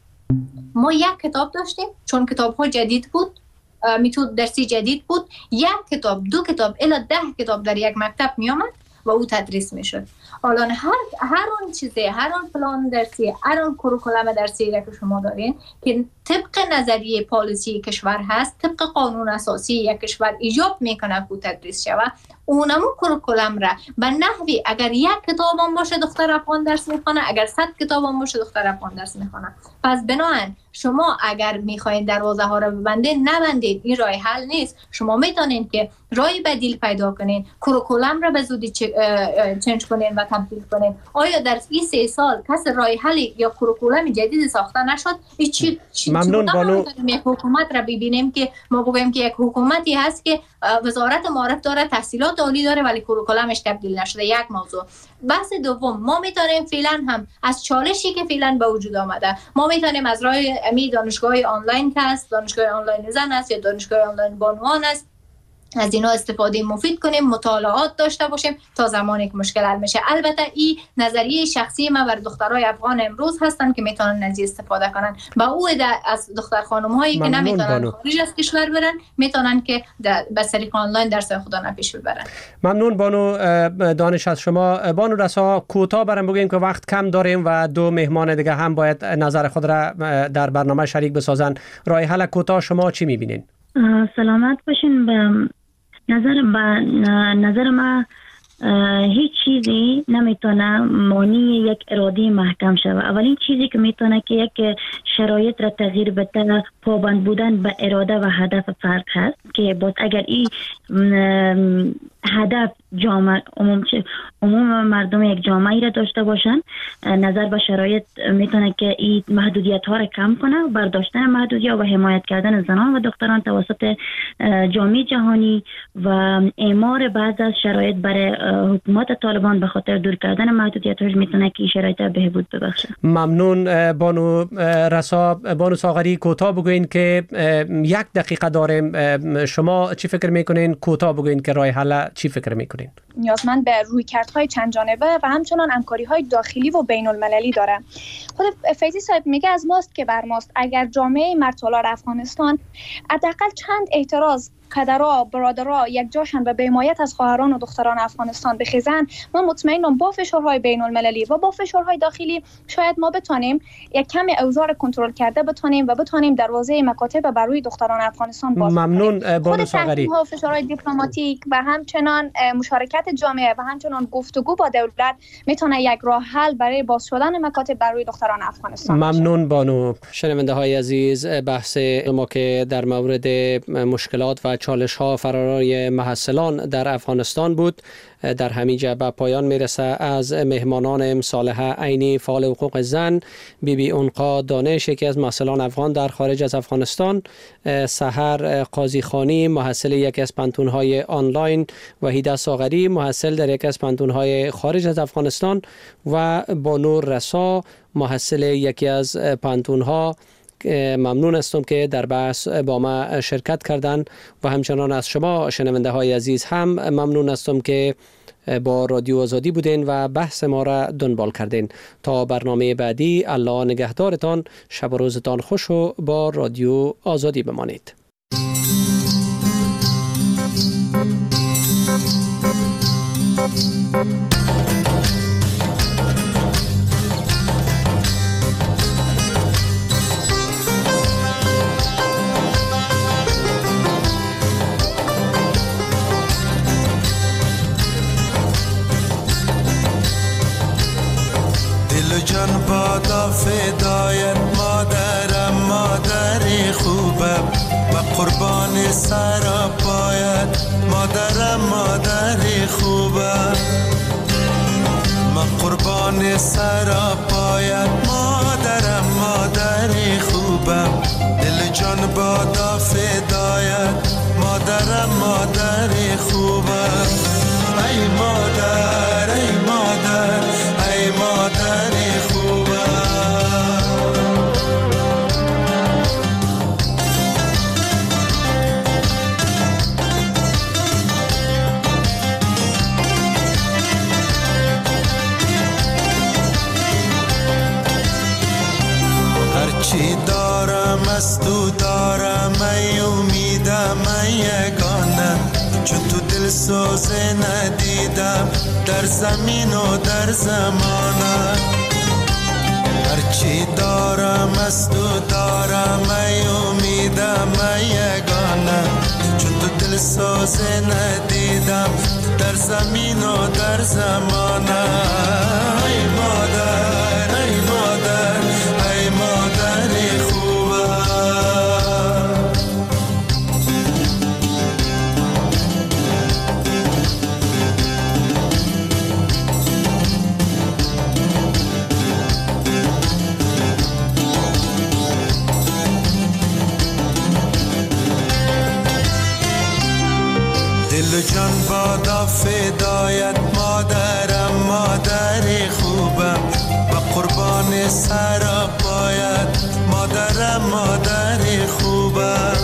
ما یک کتاب داشتیم چون کتاب ها جدید بود، میتود درسی جدید بود، یک کتاب دو کتاب الی ده کتاب در یک مکتب می آمد و او تدریس میشد. حالا هر هر اون چیزی، هر اون پلان درسی، هر اون کوریکولوم درسی که شما دارین که طبق نظریه پالیسی کشور هست، طبق قانون اساسی یک کشور ایجاب میکنه که تدریس شود، اونمو کوریکولوم را به نحوی اگر یک کتاب هم باشه دختر افغان درس میخونه، اگر صد کتاب هم باشه دختر افغان درس میخونه. پس بنابراین شما اگر میخواین دروازه ها را ببندین، نبندید، این راه حل نیست. شما میتونین که راه بدیل پیدا کنین، کوریکولوم را به زودی چنج کنین و تبدیل کنین. آیا در این سه سال کس راه حل یا کوریکولوم جدید ساخته نشد؟ چی ممنون بانو. یک حکومت را ببینیم که ما بگویم که یک حکومتی هست که وزارت معارف داره، تحصیلات عالی داره، ولی کوریکولومش تبدیل نشده. یک موضوع. بحث دوم، ما میتونیم فعلا هم از چالشی که فعلا به وجود آمده، ما میتونیم از راه امی دانشگاه آنلاین که هست، دانشگاه آنلاین زن است یا دانشگاه آنلاین بانوان است، از اینا استفاده مفید کنیم، مطالعات داشته باشیم تا زمانی که مشکل حل میشه. البته این نظریه شخصی ما بر دخترای افغان امروز هستن که میتونن از استفاده کنن. با او از دختر خانم هایی که نمیتونن خارج از کشور برن، میتونن که به طریق آنلاین درس خود را پیش ببرن. ممنون بانو دانش از شما. بانو رسا، کوتاه برام بگیم که وقت کم داریم و دو مهمان دیگه هم باید نظر خود را در برنامه شریک بسازن. راه حل کوتاه شما چی میبینین؟ سلامت باشین. به نظر با نظر ما هیچ چیزی نمیتونه مانع یک اراده محکم شود. اولین چیزی که میتونه که یک شرایط را تغییر بده پابند بودن به اراده و هدف فرد هست که باز اگر این هدف جامعه عموم عموم مردم یک جامعه را داشته باشن، نظر به شرایط میتونه که این محدودیت ها را کم کنه. برداشتن محدودیت و حمایت کردن زنان و دختران توسط جامعه جهانی و اعمار بعض از شرایط برای حکومت طالبان به خاطر دور کردن محدودیت ها میتونه که این شرایط بهبود ببخشه. ممنون بانو رسا. بانو ساغری، کوتاه بگوین که یک دقیقه داریم، شما چی فکر میکنین؟ کوتاه بگوین که راه حل چی فکر میکنین؟ نیازمند به رویکردهای چند جانبه و همچنان همکاری‌های داخلی و بین المللی داره. خود فیضی صاحب میگه از ماست که بر ماست. اگر جامعه مردسالار افغانستان حداقل چند اعتراض پدرها برادرها یک جاشن و به حمایت از خواهران و دختران افغانستان بخیزن، ما مطمئنم با فشارهای بین المللی و با فشارهای داخلی شاید ما بتونیم یک کم اوضاع را کنترل کرده بتونیم و بتونیم دروازه مکاتب بر روی دختران افغانستان باز کنیم. ممنون بانو ساغری. خود فشارهای دیپلماتیک و همچنان مشارکت جامعه و همچنان گفتگو با دولت میتونه یک راه حل برای باز شدن مکاتب بر روی دختران افغانستان. ممنون بانو. شنونده های عزیز، بحث ما که در مورد مشکلات و چالش ها فراری محصلان در افغانستان بود در همینجا به پایان میرسه. از مهمانان صالحه عینی، فعال حقوق زن، بی بی انقا دانش، یکی از محصلان افغان در خارج از افغانستان، سحر قاضی خانی، محصل یکی از پانتون‌های آنلاین، وحیده ساغری، محصل در یکی از پانتون‌های خارج از افغانستان، و بانو رسا، محصل یکی از پانتون‌ها. ممنون هستم که در بحث با ما شرکت کردن و همچنان از شما شنونده های عزیز هم ممنون هستم که با رادیو آزادی بودین و بحث ما را دنبال کردین. تا برنامه بعدی، الله نگهدارتان، شب و روزتان خوش و با رادیو آزادی بمانید. جان بادا فدایت مادرم، مادری خوبم و قربان سرا باید. مادرم مادری خوبم، ما قربان سرا باید. مادرم مادری خوبم، دل جان بادا فدایت. مادرم مادری خوبم، ای در زمین و در زمانه. هرچی دارم از تو دارم ای امیدم ای یگانه. چون تو دل سازه ندیدم در زمین و در زمانه. ای مادر ای مادر ای مادر خوبه. دل و جان بادا فدایت مادرم مادر خوبم. و قربان سر پایت مادرم مادر خوبم.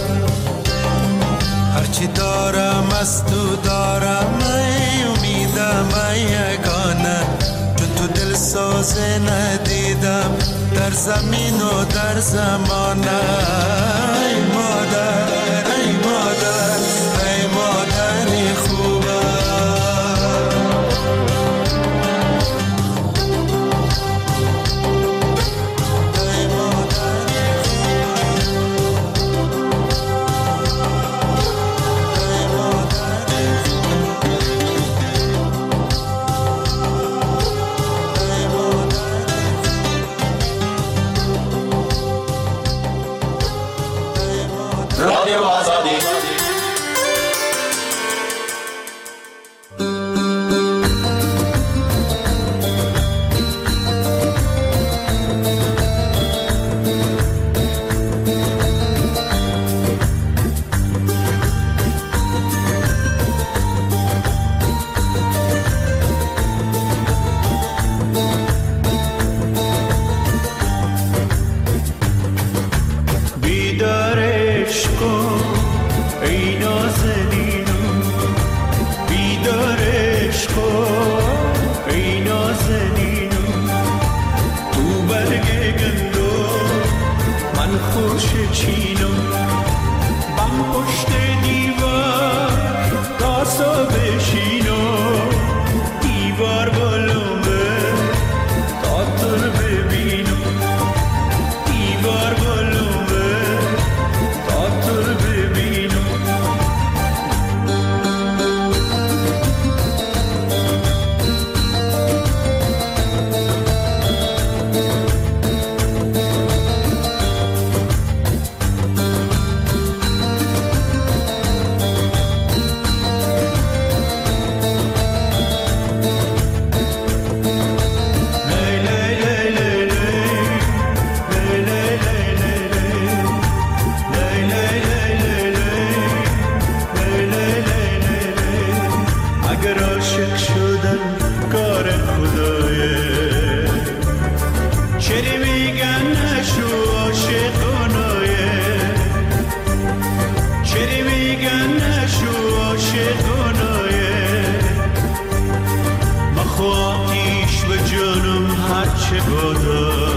هرچی دارم از تو دارم ای امیدم ای یگانه. چون تو دل سازه ندیدم در زمین و در زمانه. ای مادر ای مادر ای مادر خوبه. رادیو آزادی.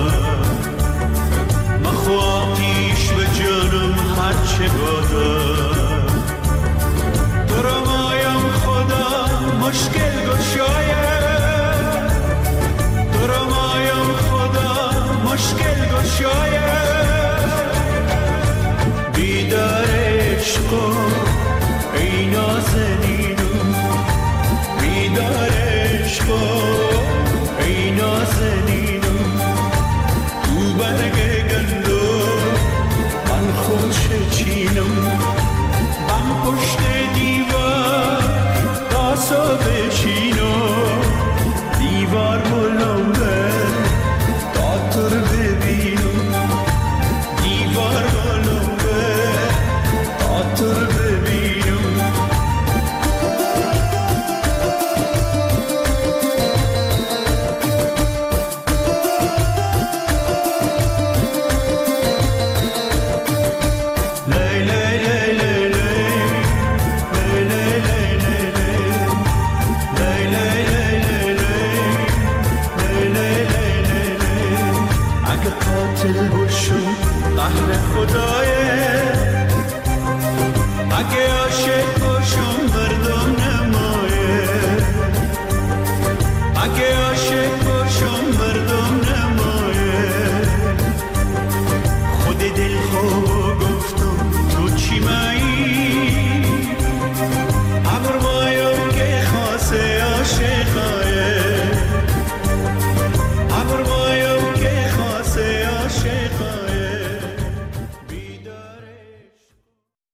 مخواهیش به جانم هرچه بادا